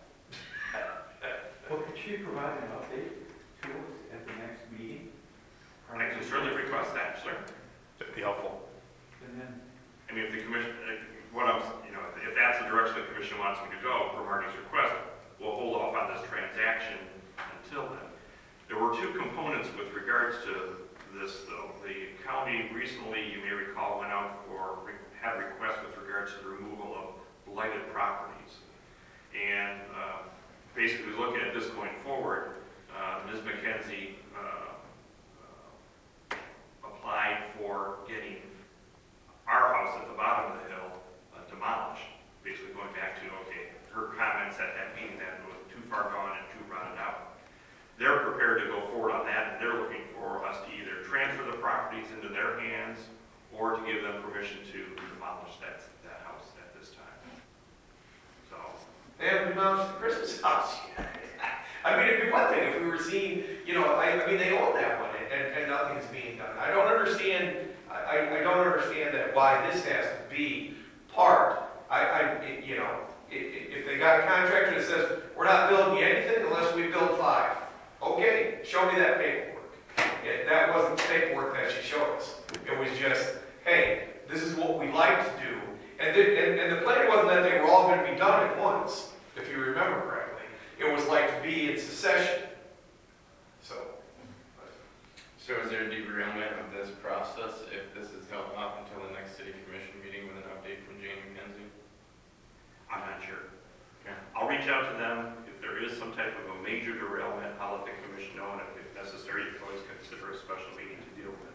Well, could she provide an update to us at the next meeting? I can certainly request that, sir. That'd be helpful. And then, I mean, if the commission, uh, what I'm, you know, if that's the direction the commission wants me to go, per Marty's request, we'll hold off on this transaction until then. There were two components with regards to this, though. The county recently, you may recall, went out for, had requests with regards to the removal of blighted properties. And uh, basically looking at this going forward, uh, Miz McKenzie uh, uh, applied for getting our house at the bottom of the hill uh, demolished. Basically going back to, okay, her comments at that meeting that it was too far gone and too rotted out. They're prepared to go forward on that, and they're looking for us to either transfer the properties into their hands or to give them permission to demolish that, that house at this time. So, They haven't demolished the Christmas house yet. I mean, it'd be one thing if we were seeing, you know, I, I mean, they own that one and, and nothing's being done. I don't understand, I, I don't understand that why this has to be part. I, I it, you know, if, if they got a contractor that says, we're not building anything unless we build five. Okay, show me that paperwork. It, that wasn't the paperwork that she showed us. It was just, hey, this is what we like to do. And the, and, and the plan wasn't that they were all going to be done at once. If you remember correctly. It was like B in secession. So, So is there a derailment of this process if this is held off until the next city commission meeting with an update from Jane McKenzie? I'm not sure. Okay. I'll reach out to them. If there is some type of a major derailment, I'll let the commission know, and if necessary, you can always consider a special meeting to deal with it.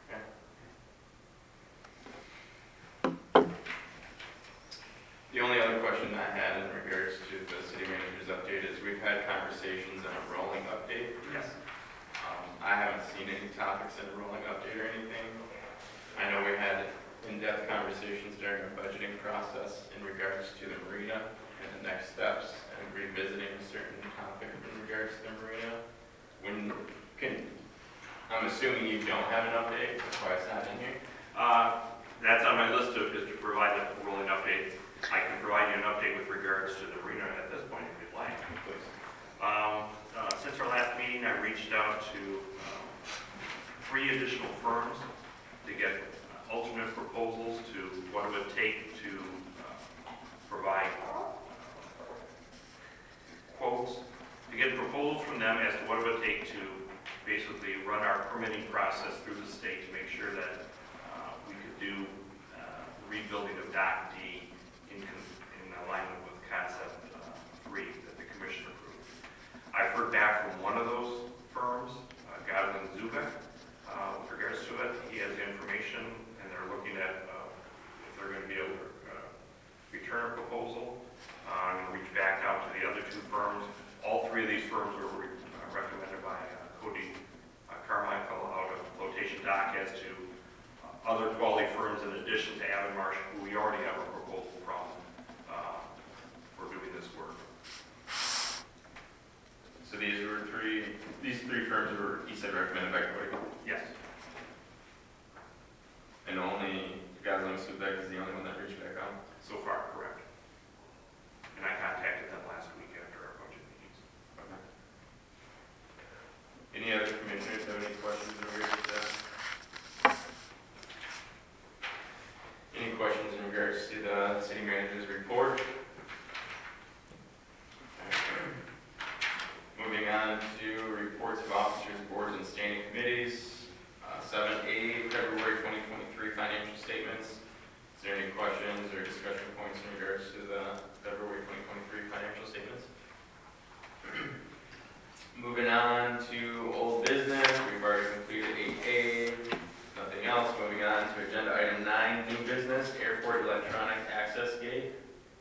The only other question I had in regards to the city manager's update is we've had conversations on a rolling update. Yes. Um, I haven't seen any topics in a rolling update or anything. I know we had in-depth conversations during the budgeting process in regards to the marina and the next steps and revisiting a certain topic in regards to the marina. When can, I'm assuming you don't have an update, that's why it's not in here. Uh, That's on my list of, is to provide a rolling update. I can provide you an update with regards to the marina at this point if you'd like. Please. Um, uh, Since our last meeting, I reached out to um, three additional firms to get uh, alternate proposals to what it would take to uh, provide uh, quotes, to get proposals from them as to what it would take to basically run our permitting process through the state to make sure that uh, we could do uh, rebuilding of Dock D in, in alignment with concept uh, three that the commission approved. I've heard back from one of those firms, uh, Godwin Zubek, uh, with regards to it. He has the information, and they're looking at uh, if they're going to be able to uh, return a proposal. Uh, I'm going to reach back out to the other two firms. All three of these firms were re- uh, recommended by uh, Cody uh, Carmichael out of Flotation Dock as to uh, other quality firms in addition to Avonmarsh, who we already have a proposal from uh, for doing this work. So these were three, these three firms were, he said, recommended by Cody? Yes. And only Goslin Subek is the only one that reached back out? So far, correct. And I contacted them last week after our budget meetings. Okay. Any other commissioners have any questions in regards to that? Any questions in regards to the city manager's report? Moving on to reports of officers, boards, and standing committees. Uh, seven A, February twenty twenty-three financial statements. Is there any questions or discussion points in regards to the February twenty twenty-three financial statements? Moving on to old business, we've already completed eight A. Nothing else. Moving on to agenda item nine, new business, airport electronic access gate.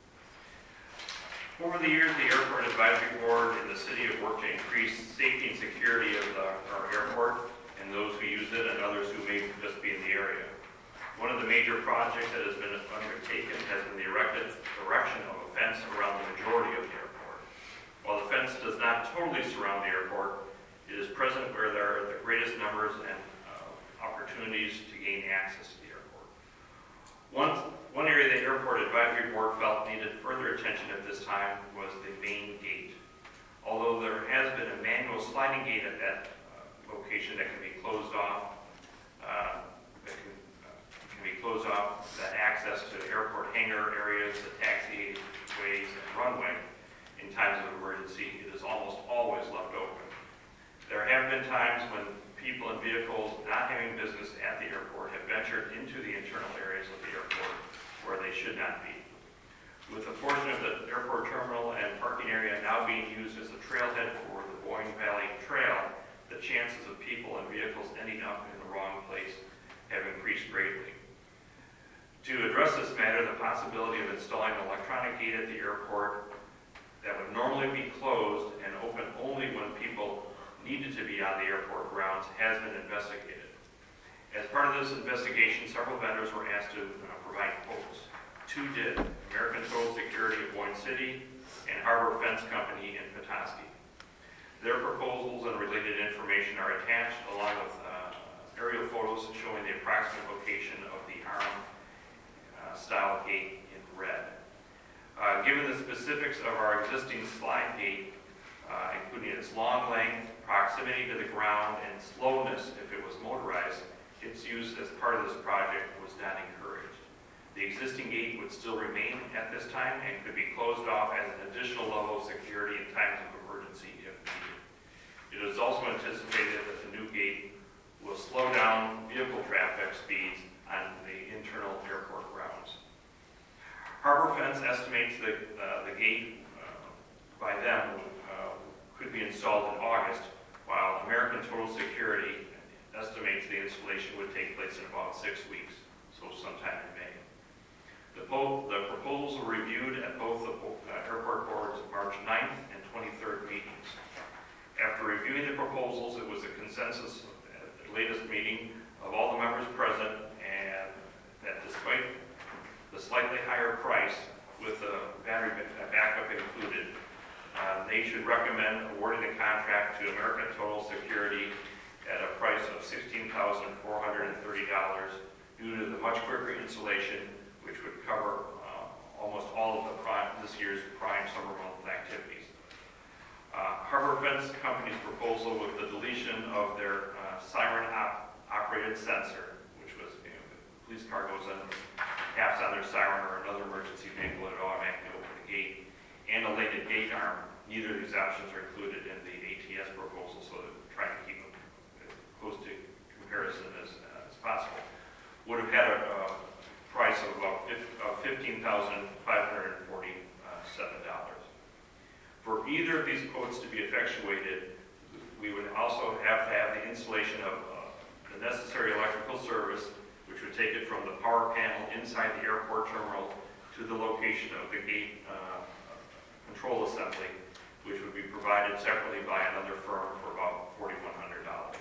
Over the years, the Airport Advisory Board and the city have worked to increase safety and security of the, our airport and those who use it and others who may just be in the area. One of the major projects that has been undertaken has been the erected, erection of a fence around the majority of the airport. While the fence does not totally surround the airport, it is present where there are the greatest numbers and uh, opportunities to gain access to the airport. One, one area the Airport Advisory Board felt needed further attention at this time was the main gate. Although there has been a manual sliding gate at that uh, location that can be closed off, uh, that can, uh, can be closed off, that access to airport hangar areas, the taxiways and runway in times of emergency, it is almost always left open. There have been times when people and vehicles not having business at the airport have ventured into the internal areas of the airport where they should not be. With a portion of the airport terminal and parking area now being used as a trailhead for the Boyne Valley Trail, the chances of people and vehicles ending up in the wrong place have increased greatly. To address this matter, the possibility of installing an electronic gate at the airport that would normally be closed and open only when people needed to be on the airport grounds has been investigated. As part of this investigation, several vendors were asked to uh, provide quotes. Two did, American Total Security of Boyne City and Harbor Fence Company in Petoskey. Their proposals and related information are attached along with uh, aerial photos showing the approximate location of the arm uh, style gate in red. Uh, given the specifics of our existing slide gate, uh, including its long length, proximity to the ground, and slowness if it was motorized, its use as part of this project was not encouraged. The existing gate would still remain at this time and could be closed off as an additional level of security in times of emergency if needed. It is also anticipated that the new gate will slow down vehicle traffic speeds on the internal airport grounds. Harbor Fence estimates that uh, the gate uh, by them uh, could be installed in August, while American Total Security estimates the installation would take place in about six weeks, so sometime in May. The, po- the proposals were reviewed at both the uh, airport board's March ninth and twenty-third meetings. After reviewing the proposals, it was a consensus at the latest meeting of all the members present, and that despite the slightly higher price with the battery backup included, uh, they should recommend awarding the contract to American Total Security at a price of sixteen thousand four hundred thirty dollars due to the much quicker installation, which would cover uh, almost all of the prime, this year's prime summer month activities. Uh, Harbor Fence Company's proposal with the deletion of their uh, siren op operated sensor, which was, you know, the police car goes in, taps on their siren or another emergency vehicle, it automatically opens the gate, and a lated gate arm. Neither of these options are included in the A T S proposal, so that trying to keep them as close to comparison as, uh, as possible. Would have had a uh, price of about fifteen thousand five hundred forty-seven dollars. For either of these quotes to be effectuated, we would also have to have the installation of uh, the necessary electrical service, which would take it from the power panel inside the airport terminal to the location of the gate uh, control assembly, which would be provided separately by another firm for about forty-one hundred dollars.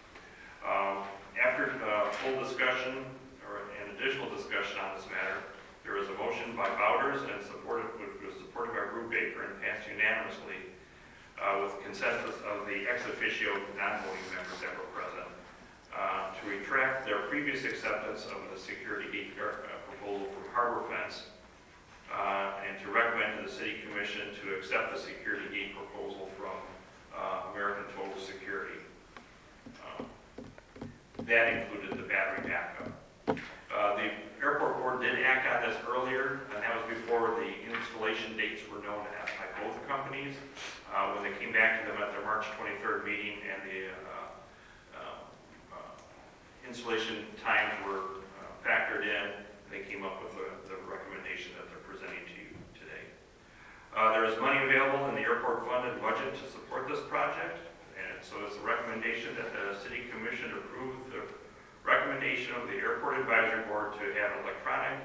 Um, after uh, full discussion, or an additional discussion on this matter, there was a motion by Bowders and supported, which was supported by Brubaker and passed unanimously uh, with consensus of the ex officio non-voting members that were present uh, to retract their previous acceptance of the security gate uh, proposal from Harbor Fence uh, and to recommend to the City Commission to accept the security gate proposal from uh, American Total Security. Um, that included the battery backup. Uh, the airport board did act on this earlier, and that was before the installation dates were known at, by both companies. Uh, when they came back to them at their March twenty-third meeting and the uh, uh, uh, installation times were uh, factored in, they came up with the, the recommendation that they're presenting to you today. Uh, there is money available in the airport funded budget to support this project, and so it's a recommendation that the City Commission approve the recommendation of the Airport Advisory Board to have an electronic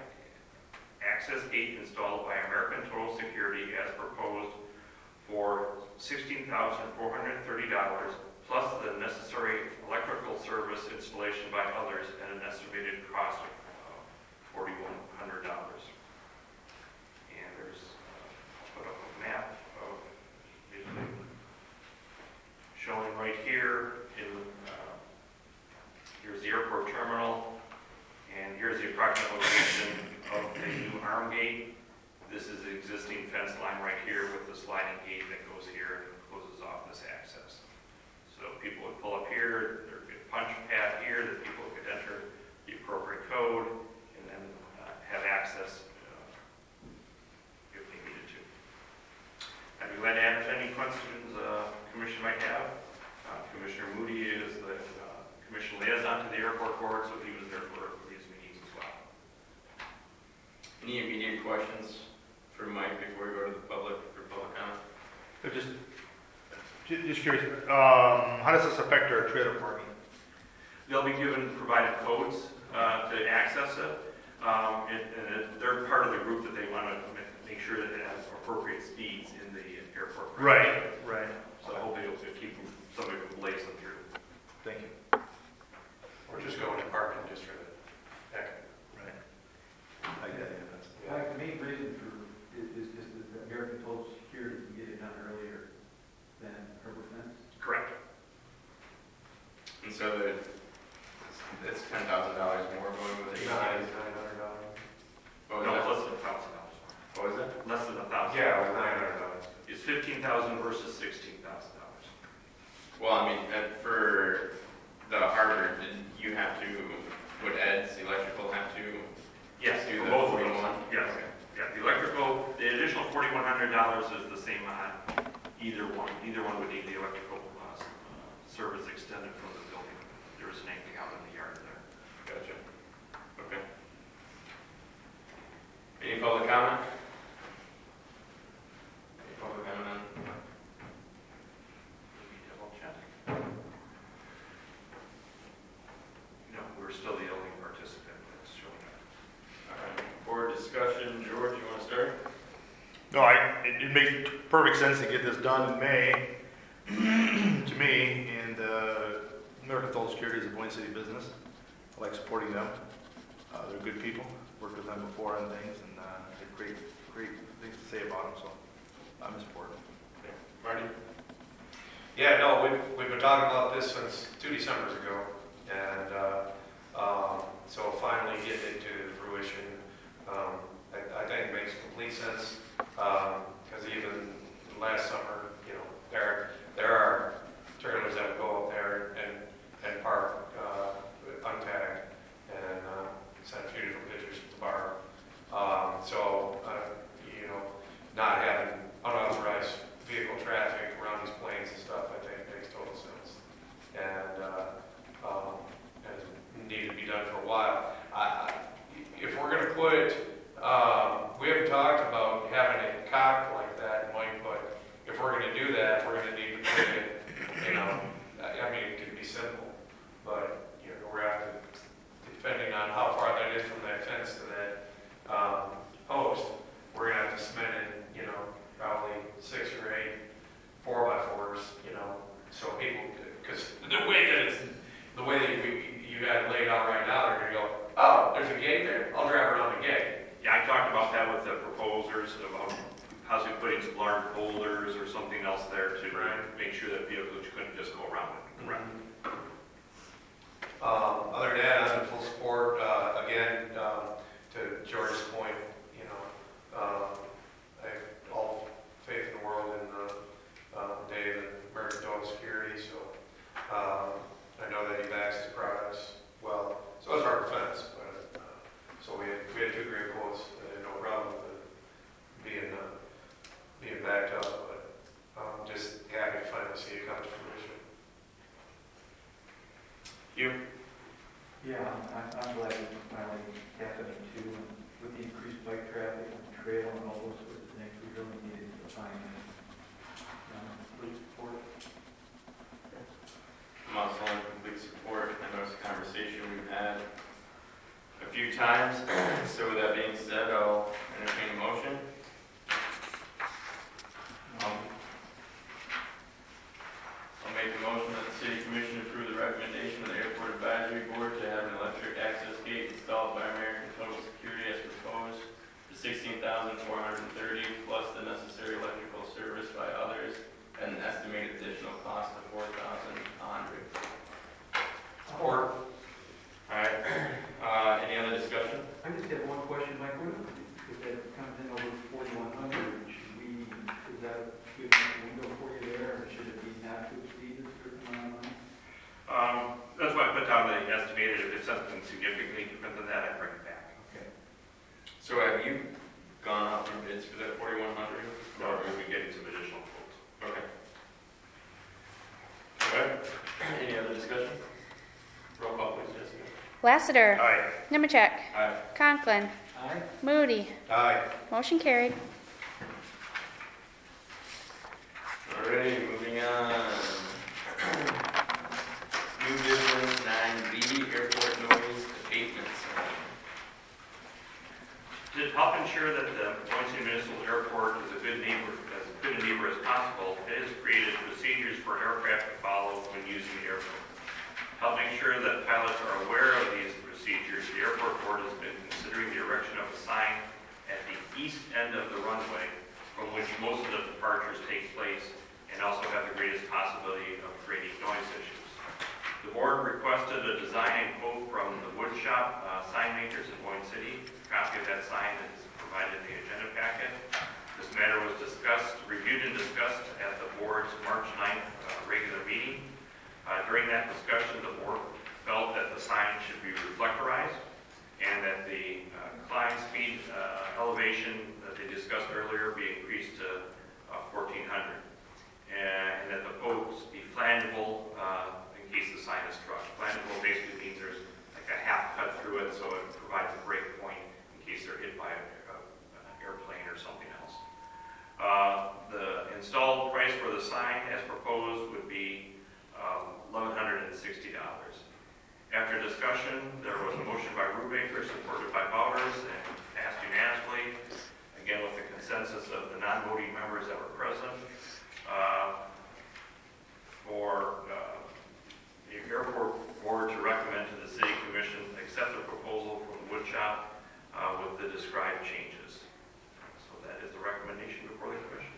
access gate installed by American Total Security as proposed for sixteen thousand four hundred thirty dollars plus the necessary electrical service installation by others at an estimated cost of uh, forty-one hundred dollars. And there's, uh, I'll put up a map of basically showing right here in uh, here's the airport terminal, and here's the approximate location of the new arm gate. This is the existing fence line right here with the sliding gate that goes here and closes off this access. So people would pull up here, there'd be a punch pad here that people could enter the appropriate code and then uh, have access uh, if they needed to. I'd be glad to answer any questions uh, Commission might have. Uh, Commissioner Moody is the uh, Commission liaison to the airport board, so he was there for these meetings as well. Any immediate questions for Mike before we go to the public for public comment? So just, ju- just curious, um, how does this affect our trailer parking? They'll be given provided codes uh, to access it. Um, and, and it, they're part of the group that they want to make sure that it has appropriate speeds in the airport. Right, right. So hopefully it'll keep them, somebody can blaze them through. Thank you. Or just go into parking just for the heck. Right. I get it. Like, the main reason for, is, is just that American Total Security can get it done earlier than Harbor Fence. Correct. And so the, it's ten thousand dollars more going with the Nine, A T S. nine hundred dollars. What was No, that? less than a thousand dollars. What was it? Less than a thousand. Yeah, it was nine hundred dollars. It's fifteen thousand versus sixteen thousand dollars. Well, I mean, uh, for the harbor, did you have to, would Ed's electrical have to Yes, do for the both it makes perfect sense to get this done in May, to me, and uh, American Total Security is a Boyne City business. I like supporting them. Uh, they're good people. Worked with them before on things, and uh, they have great, great things to say about them, so I'm in support. Marty? Yeah, no, we've, we've been talking about this since two Decembers ago, and uh, um, so finally getting it to fruition, um, I, I think it makes complete sense, because even last summer, you know, there, there are trailers that would go up there and, and park uh, untagged, and uh, sent a few different pictures to the bar. Um, so, uh, you know, not having unauthorized vehicle traffic around these planes and stuff, I think makes total sense. And, uh, um, has needed to be done for a while. I, I, if we're gonna put, um, we haven't talked about having it cocked like that, Mike, but if we're gonna do that, we're gonna need to put it, you know, I, I mean, it could be simple, but, you know, we're have to, depending on how far that is from that fence to that, um, post, we're gonna have to cement in, you know, probably six or eight four by fours, you know, so people, because the way that it's, the way that we, you got it laid out right now, they're gonna go, oh, there's a gate there, I'll drive around the gate. Yeah, I talked about that with the proposers, about possibly putting some large boulders or something else there to Right. make sure that vehicles couldn't just go around it. Correct. Um, other than that, I'm in full support, uh, again, um, to George's point, you know, um, I have all faith in the world in, uh, um, Dave and American Total Security, so, um, I know that he backs his products well. So is Harbor Fence, but, uh, so we had, we had two great quotes, and no problem with it being, uh, being backed up, but, um, just happy to finally see it come to fruition. You? Yeah, I'm, I'm- I'm glad it's finally happening too, and with the increased bike traffic and trail and all those sorts of things, we really needed to find it. Um, Complete support. I'm also in complete support. I know it's a conversation we've had a few times. So with that being said, I'll entertain a motion. Um, I'll make a motion that the city commission approve the recommendation of the airport advisory board to have an electric access gate installed by American Total Security as proposed for sixteen thousand four hundred thirty plus the necessary electrical service by others and an estimated additional cost of four thousand one hundred. Or, Alright, uh, any other discussion? I just have one question, Mike, what if that comes in over forty-one hundred, should we, is that a good window for you there, or should it be not to exceed a certain amount of money? Um, that's why I put down the estimated, if it's something significantly different than that, I bring it back. Okay. So have you gone out for bids for that forty-one hundred? Or we'll be getting some additional quotes. Okay. Alright, any other discussion? Roll call please, Jessica. Lassiter. Aye. Nemechek. Aye. Conklin. Aye. Moody. aye. Motion carried. Alright, moving on. New business nine B, airport noise abatement sign. To help ensure that the Boyne City Municipal Airport is a good neighbor, as good a neighbor as possible, it has created procedures for aircraft to follow when using the airport. Help make sure that pilots are aware of these procedures, the airport board has been considering the erection of a sign at the east end of the runway from which most of the departures take place and also have the greatest possibility of creating noise issues. The board requested a design and quote from the wood shop uh, sign makers in Boyne City. A copy of that sign is provided in the agenda packet. This matter was discussed, reviewed and discussed at the board's March ninth uh, regular meeting. Uh, during that discussion, the board felt that the sign should be reflectorized and that the uh, climb speed uh, elevation that they discussed earlier be increased to uh, fourteen hundred. And that the posts be flangeable uh, in case the sign is struck. Flangeable basically means there's like a half cut through it, so it provides a break point in case they're hit by a, a, an airplane or something else. Uh, the installed price for the sign as proposed would be um, eleven hundred sixty dollars. After discussion, there was a motion by Brubaker, supported by Bowers, and passed unanimously. Again, with the consensus consensus of the non-voting members that were present, uh, for uh, the airport board to recommend to the city commission accept the proposal from the wood shop uh, with the described changes. So that is the recommendation before the commission.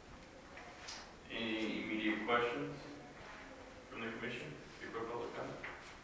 Any immediate questions from the commission before public comment?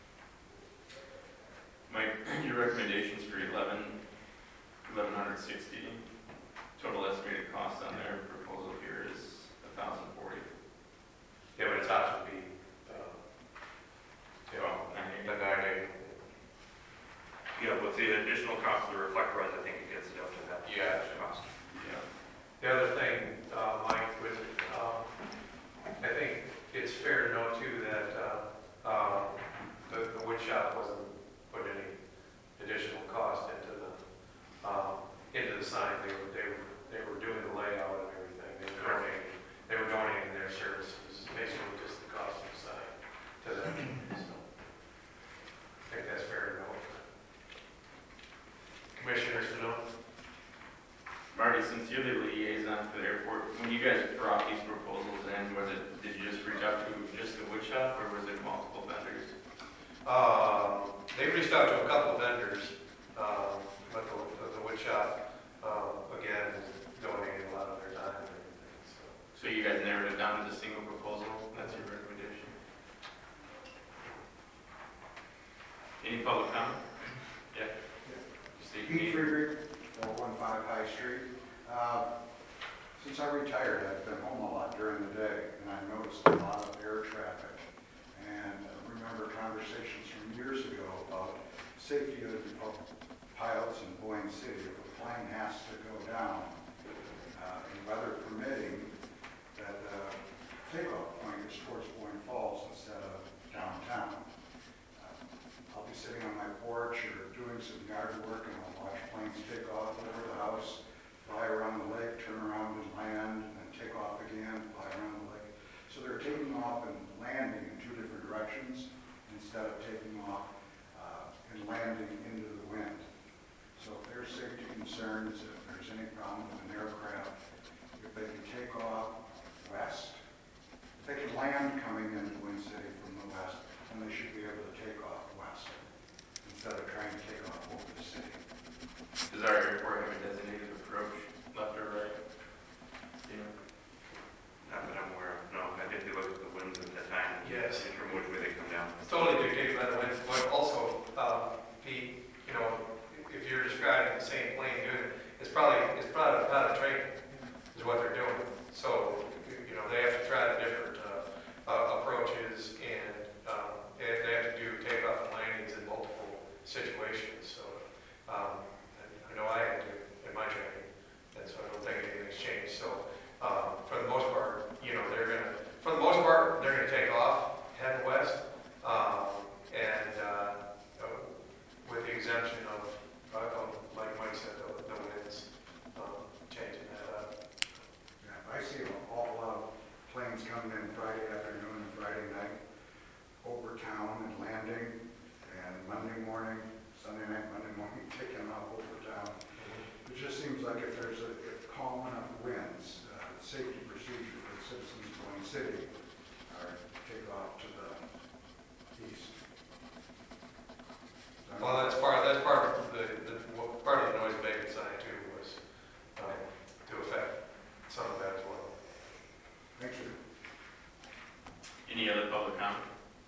Mike, your recommendations for eleven, eleven hundred sixty, total estimated cost on their proposal here is a thousand forty. Yeah, but it's option B, uh, you know, the nine eight. Yeah, with the additional cost of the reflectorized, I think it gets it up to that. Yeah. Cost. Yeah. The other thing, uh, Mike, with, um, I think it's fair to note too that, uh, um, the, the wood shop wasn't put any additional cost into the, um, into the sign. They were, they were, they were doing the layout and everything. They were donating, they were donating their services, basically just the cost of the sign to them. So, I think that's fair to note. Commissioners to know? Marty, since you're the liaison for the airport, when you guys brought these proposals in, was it, did you just reach out to just the wood shop, or was it multiple vendors? Um, they reached out to a couple of vendors, um, but the, the, the wood shop, um, again, donated a lot of their time and everything, so. So you guys narrowed it down to a single proposal? That's your recommendation? Any public comment? Yeah? State your Pete name. Friedrich, four one five High Street. Uh, Since I retired, I've been home a lot during the day, and I've noticed a lot of air traffic. And I remember conversations from years ago about safety of of pilots in Boyne City. If a plane has to go down, uh, and weather permitting, that the takeoff point is towards Boyne Falls instead of downtown. Uh, I'll be sitting on my porch or doing some yard work, and I'll watch planes take off over the house, fly around the lake, turn around and land, and then take off again, fly around the lake. So they're taking off and landing in two different directions instead of taking off uh, and landing into the wind. So if there's safety concerns, if there's any problem with an aircraft, if they can take off west, if they can land coming into Wind City from the west, then they should be able to take off west instead of trying to take off over the city. Does our airport have a designated approach, left or right? Yeah. Not that I'm aware of, no. I think they look at the winds at that time. Yes. From which way they come down. It's totally dictated by the wind, but also, uh, Pete, you know, if you're describing the same plane doing it, it's probably, it's probably not a train, is what they're doing. So, you know, they have to try the different, uh, uh, approaches and, um, and they have to do takeoff and landings in multiple situations, so, um, I know I had to in my training, and so I don't think anything's changed, so, um, for the most part, you know, they're gonna, for the most part, they're gonna take off, head west, um, and, uh, uh, with the exemption of, uh, of, like Mike said, the, the winds, um, changing that up. Yeah, I see an awful lot of planes coming in Friday afternoon and Friday night over town and landing, and Monday morning, Sunday night, Monday morning, taking off over town. It just seems like if there's a, if calm enough winds, uh, the safety procedure for the citizens of Boyne City are to take off to the east. Well, that's part, that's part of the, the, well, part of the noise abatement sign too was, um, to affect some of that as well. Thank you. Any other public comment?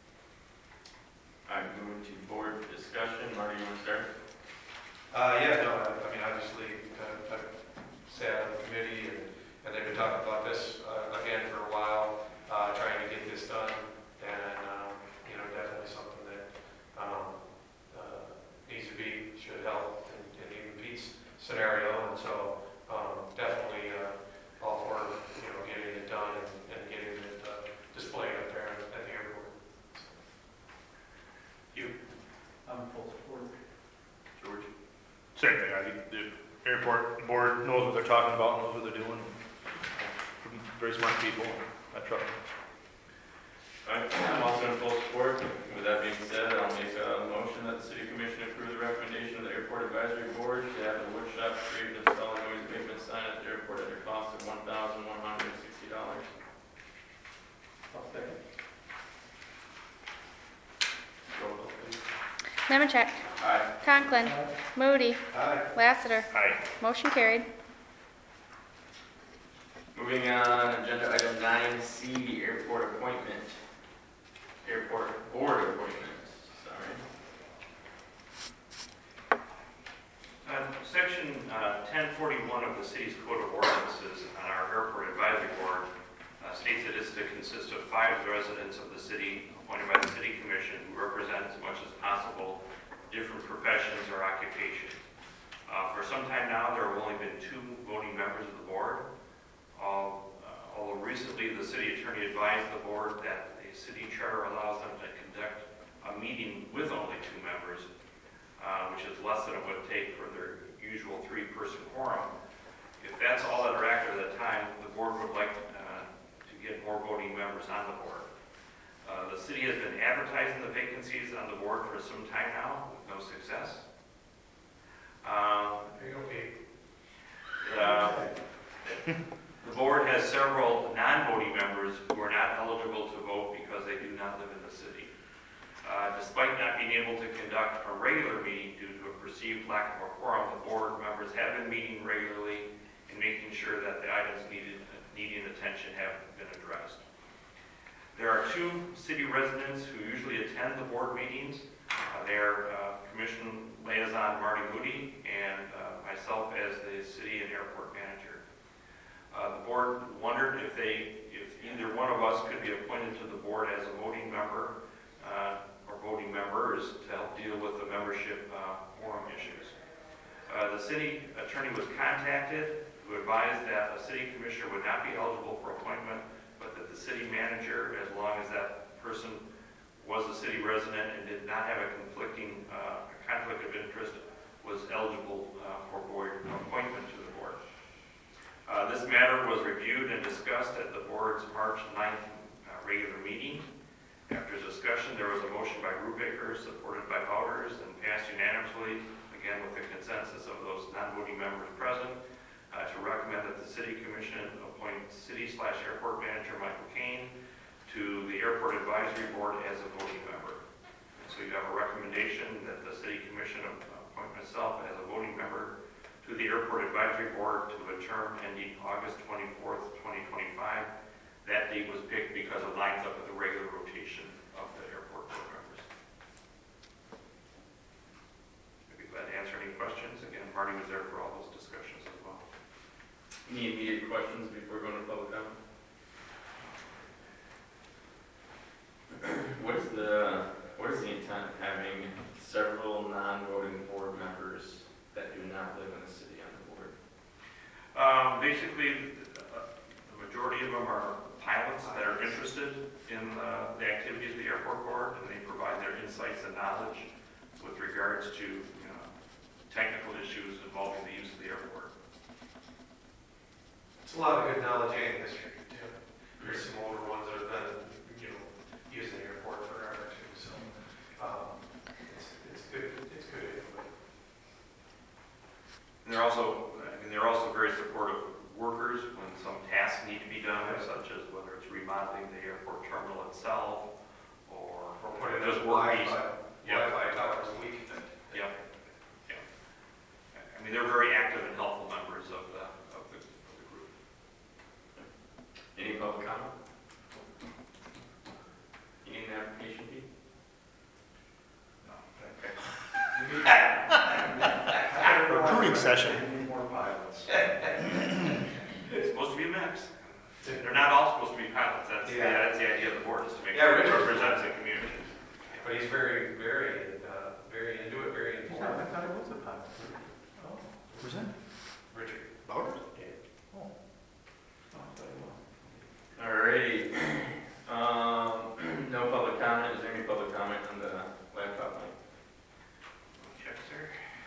I move to board discussion. Marty, you want to start? Uh, yeah, no, I, I mean, obviously, uh, I've sat on the committee and, and they've been talking about this, uh, again for a while, uh, trying to get this done. And, um, you know, definitely something that, um, uh, needs to be, should help in, in even Pete's scenario. And so, um, definitely, uh, all for, you know, getting it done and, and getting it, uh, displayed up there at the airport. You. I'm full support. George? Same thing, I think the airport board knows what they're talking about, knows what they're doing. Very smart people, I trust them. All right, I'm also in full support. With that being said, I'll make a motion motion that the city commission approve the recommendation of the airport advisory board to have the workshop create and install a noise abatement sign at the airport at a cost of one thousand one hundred sixty dollars. I'll second. Roll call, please. Nemecheck. Aye. Conklin. Moody. Aye. Lassiter. Aye. Motion carried. Moving on, agenda item nine C, airport appointment. Airport board appointment, sorry. Uh, Section uh, ten forty-one of the city's code of ordinances on our airport advisory board uh, states that it's to consist of five residents of the city appointed by the city commission who represent as much as possible different professions or occupations. Uh, For some time now, there have only been two voting members of the board. Al- uh, Although recently, the city attorney advised the board that the city charter allows them to conduct a meeting with only two members, uh, which is less than it would take for their usual three-person quorum. If that's all that are active at the time, the board would like uh, to get more voting members on the board. Uh, The city has been advertising the vacancies on the board for some time now, with no success. Um, Okay. uh, The board has several non-voting members who are not eligible to vote because they do not live in the city. Uh, Despite not being able to conduct a regular meeting due to a perceived lack of a quorum, the board members have been meeting regularly and making sure that the items needed, needing attention have been addressed. There are two city residents who usually attend the board meetings. Uh, They are uh, Commission Liaison Marty Moody and uh, myself as the city and airport manager. Uh, The board wondered if they, if either one of us could be appointed to the board as a voting member uh, or voting members to help deal with the membership uh, quorum issues. Uh, The city attorney was contacted, who advised that a city commissioner would not be eligible for appointment, but that the city manager, as long as that person was a city resident and did not have a conflicting uh, conflict of interest, was eligible uh, for board appointment to the board. Uh, This matter was reviewed and discussed at the board's March ninth uh, regular meeting. After discussion, there was a motion by Brubaker, supported by voters, and passed unanimously, again with the consensus of those non-voting members present, uh, to recommend that the city commission appoint city slash airport manager Michael Kane to the airport advisory board as a voting member. And so you have a recommendation that the city commission appoint myself as a voting member to the airport advisory board to a term ending August twenty-fourth, twenty twenty-five. That date was picked because it lines up with the regular rotation of the airport board members. I'd be glad to answer any questions. Again, Marty was there for all those discussions as well. Any immediate questions before going to public comment? What is the, what is the intent of having several non-voting board members that do not live in the city on the board? Um, basically, uh, the majority of them are pilots that are interested in uh, the activities of the airport board, and they provide their insights and knowledge with regards to you know, technical issues involving the use of the airport. It's a lot of good knowledge and history, too. There's some older ones that have been, you know, using the airport forever, too, so, um, it's, it's good, it's good input. And they're also, I mean, they're also very supportive workers when some tasks need to be done, such as whether it's remodeling the airport terminal itself or, Or putting just in work Wi-Fi, needs. Yeah. Wi-Fi towers a week. Yeah, yeah. I mean, they're very active and helpful members of the, of the, of the group. Any public comment? You need an application fee? No, okay. Recruiting session. We need more pilots. It's supposed to be a mix. They're not all supposed to be pilots. That's, the, Yeah. that's the idea of the board, is to make Yeah, sure it Richard's- represents the community. But he's very, very, uh, very into it, very I informed. thought it was a pilot. Oh, Who's that? Richard. Voters? oh, I thought it was. Alrighty. Um, no public comment. Is there any public comment on the laptop mic? Check, sir.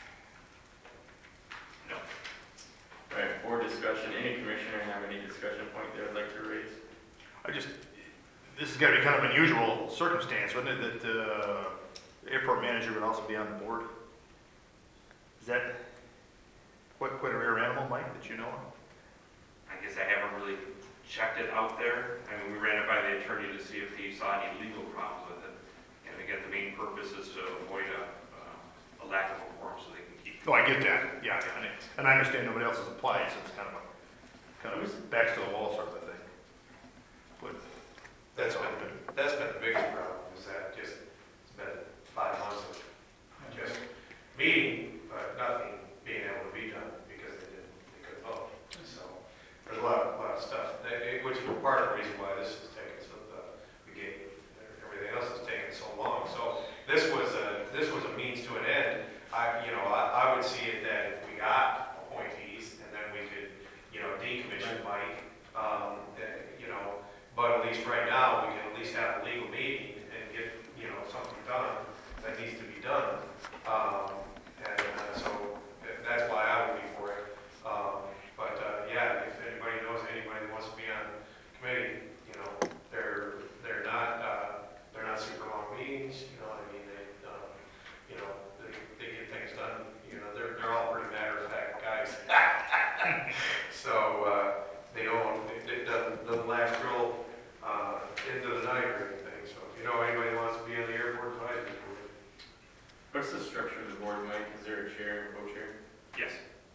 No. Alright, board discussion. Any commissioner have any discussion point they would like to raise? I just, this is gotta be kind of unusual circumstance, wouldn't it, that, uh, airport airport manager would also be on the board. Is that quite, quite a rare animal, Mike, that you know of? I guess I haven't really checked it out there. I mean, we ran it by the attorney to see if he saw any legal problems with it. And again, the main purpose is to avoid a, uh, a lack of a quorum so they can keep. No, I get that, yeah, and I- and I understand nobody else has applied, so it's kind of a, kind of a backs to the wall sort of a thing. But That's been, that's been the biggest problem, is that just, it's been five months of just meeting, but nothing being able to be done because they didn't, they couldn't vote. So there's a lot, of- lot of stuff, that- it- which is part of the reason why this is taking so, uh, the gate, everything else is taking so long. So this was a, this was a means to an end. I, you know, I, I would see it that if we got appointees and then we could, you know, decommission Mike, um, eh, you know, but at least right now, we can at least have a legal meeting and get, you know, something done that needs to be done. Um, and uh, so th- that's why I would be for it. Um, but uh, yeah, if anybody knows anybody that wants to be on the committee, you know, they're they're not uh, they're not super long meetings. You know what I mean? They um, you know they, they get things done. You know, they're they're all pretty matter of fact guys. So uh, they don't it, it doesn't doesn't last real uh, into the night or anything. So if you know anybody who wants to be on the airport advisory board. What's the structure of the board, Mike? Is there a chair and co-chair? Yes.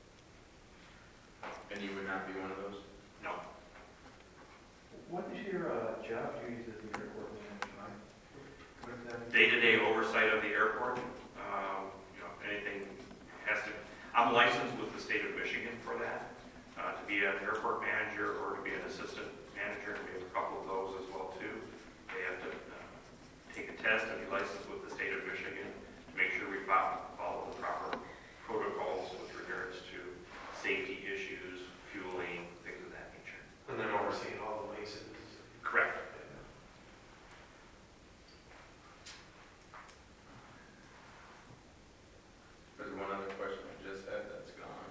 And you would not be one of those? No. What is your uh, job duties as the airport manager, Mike? What is that? Day-to-day oversight of the airport, um, you know, anything has to, I'm licensed with the state of Michigan for that, uh, to be an airport manager or to be an assistant manager. We have a couple of those as well too. They have to uh, take a test and be licensed with the state of Michigan to make sure we follow, follow the proper protocols with regards to safety issues, fueling, things of that nature. And then overseeing all the leases. Correct. There's one other question I just had that's gone.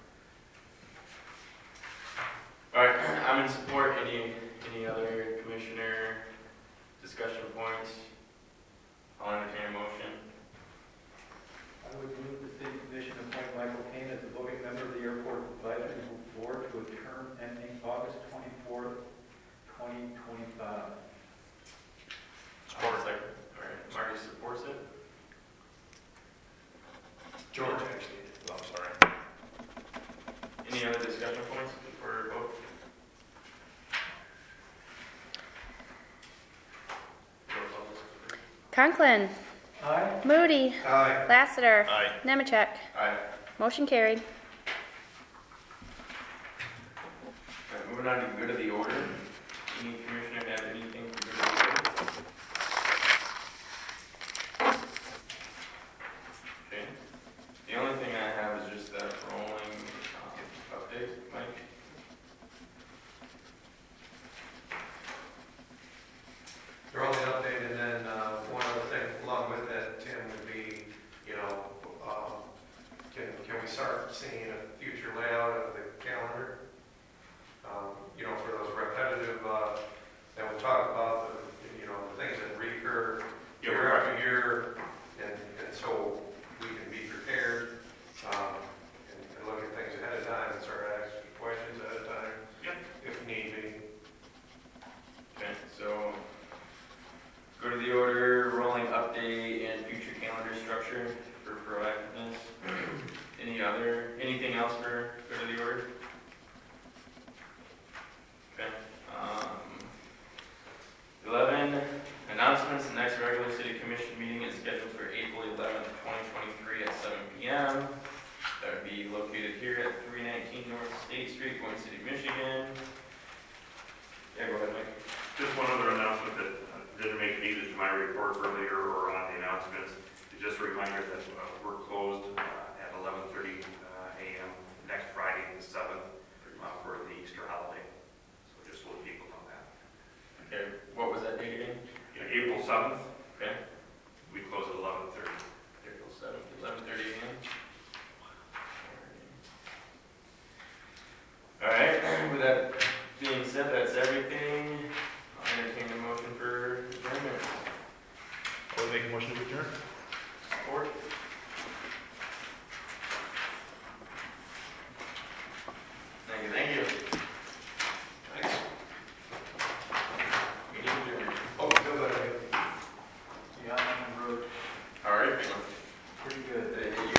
All right, I'm in support. Any, any other commissioner discussion points? I'll entertain a motion. I would move the city commission appoint Michael Kane as a voting member of the airport advisory board to a term ending August twenty-fourth, twenty twenty-five. Support. Second. All right, Marty supports it. George actually. Oh, I'm sorry. Any other discussion points before vote? Roll call, please. Conklin. Aye. Moody. Aye. Lassiter. Aye. Nemecheck. Aye. Motion carried. All right, moving on to good of the order. Any commissioner have anything for good of the order? Okay. The only thing I have is just that rolling um, update, Mike. They're only update, and then uh, one other thing along with that, Tim, would be, you know, um, can can we start seeing a future layout of the calendar? Um, you know, for those repetitive, uh, that we talk about, the, you know, the things that recur Yeah, year we're- after year, and, and so we can be prepared, um, and, and look at things ahead of time and start asking questions ahead of time, Yep. if need be. Okay, so go to the order, rolling update and future calendar structure for proactiveness. Any other, anything else for go to the order? Okay. Um, eleven, announcements. The next regular city commission meeting is scheduled for April eleventh, twenty twenty-three at seven P M That would be located here at three nineteen North State Street, Point City, Michigan. Yeah, go ahead, Mike. Just one other announcement that uh, didn't make it either to my report earlier or on the announcements. It's just a reminder that uh, we're closed uh, at eleven thirty A M next Friday, the seventh, uh, for the Easter holiday. So just so people know that. Okay, what was that date again? Yeah, April seventh, Okay, we close at eleven thirty. April seventh, eleven thirty A M All right, with that being said, that's everything. I'll entertain a motion for adjournment. I would make a motion to adjourn. Support. with the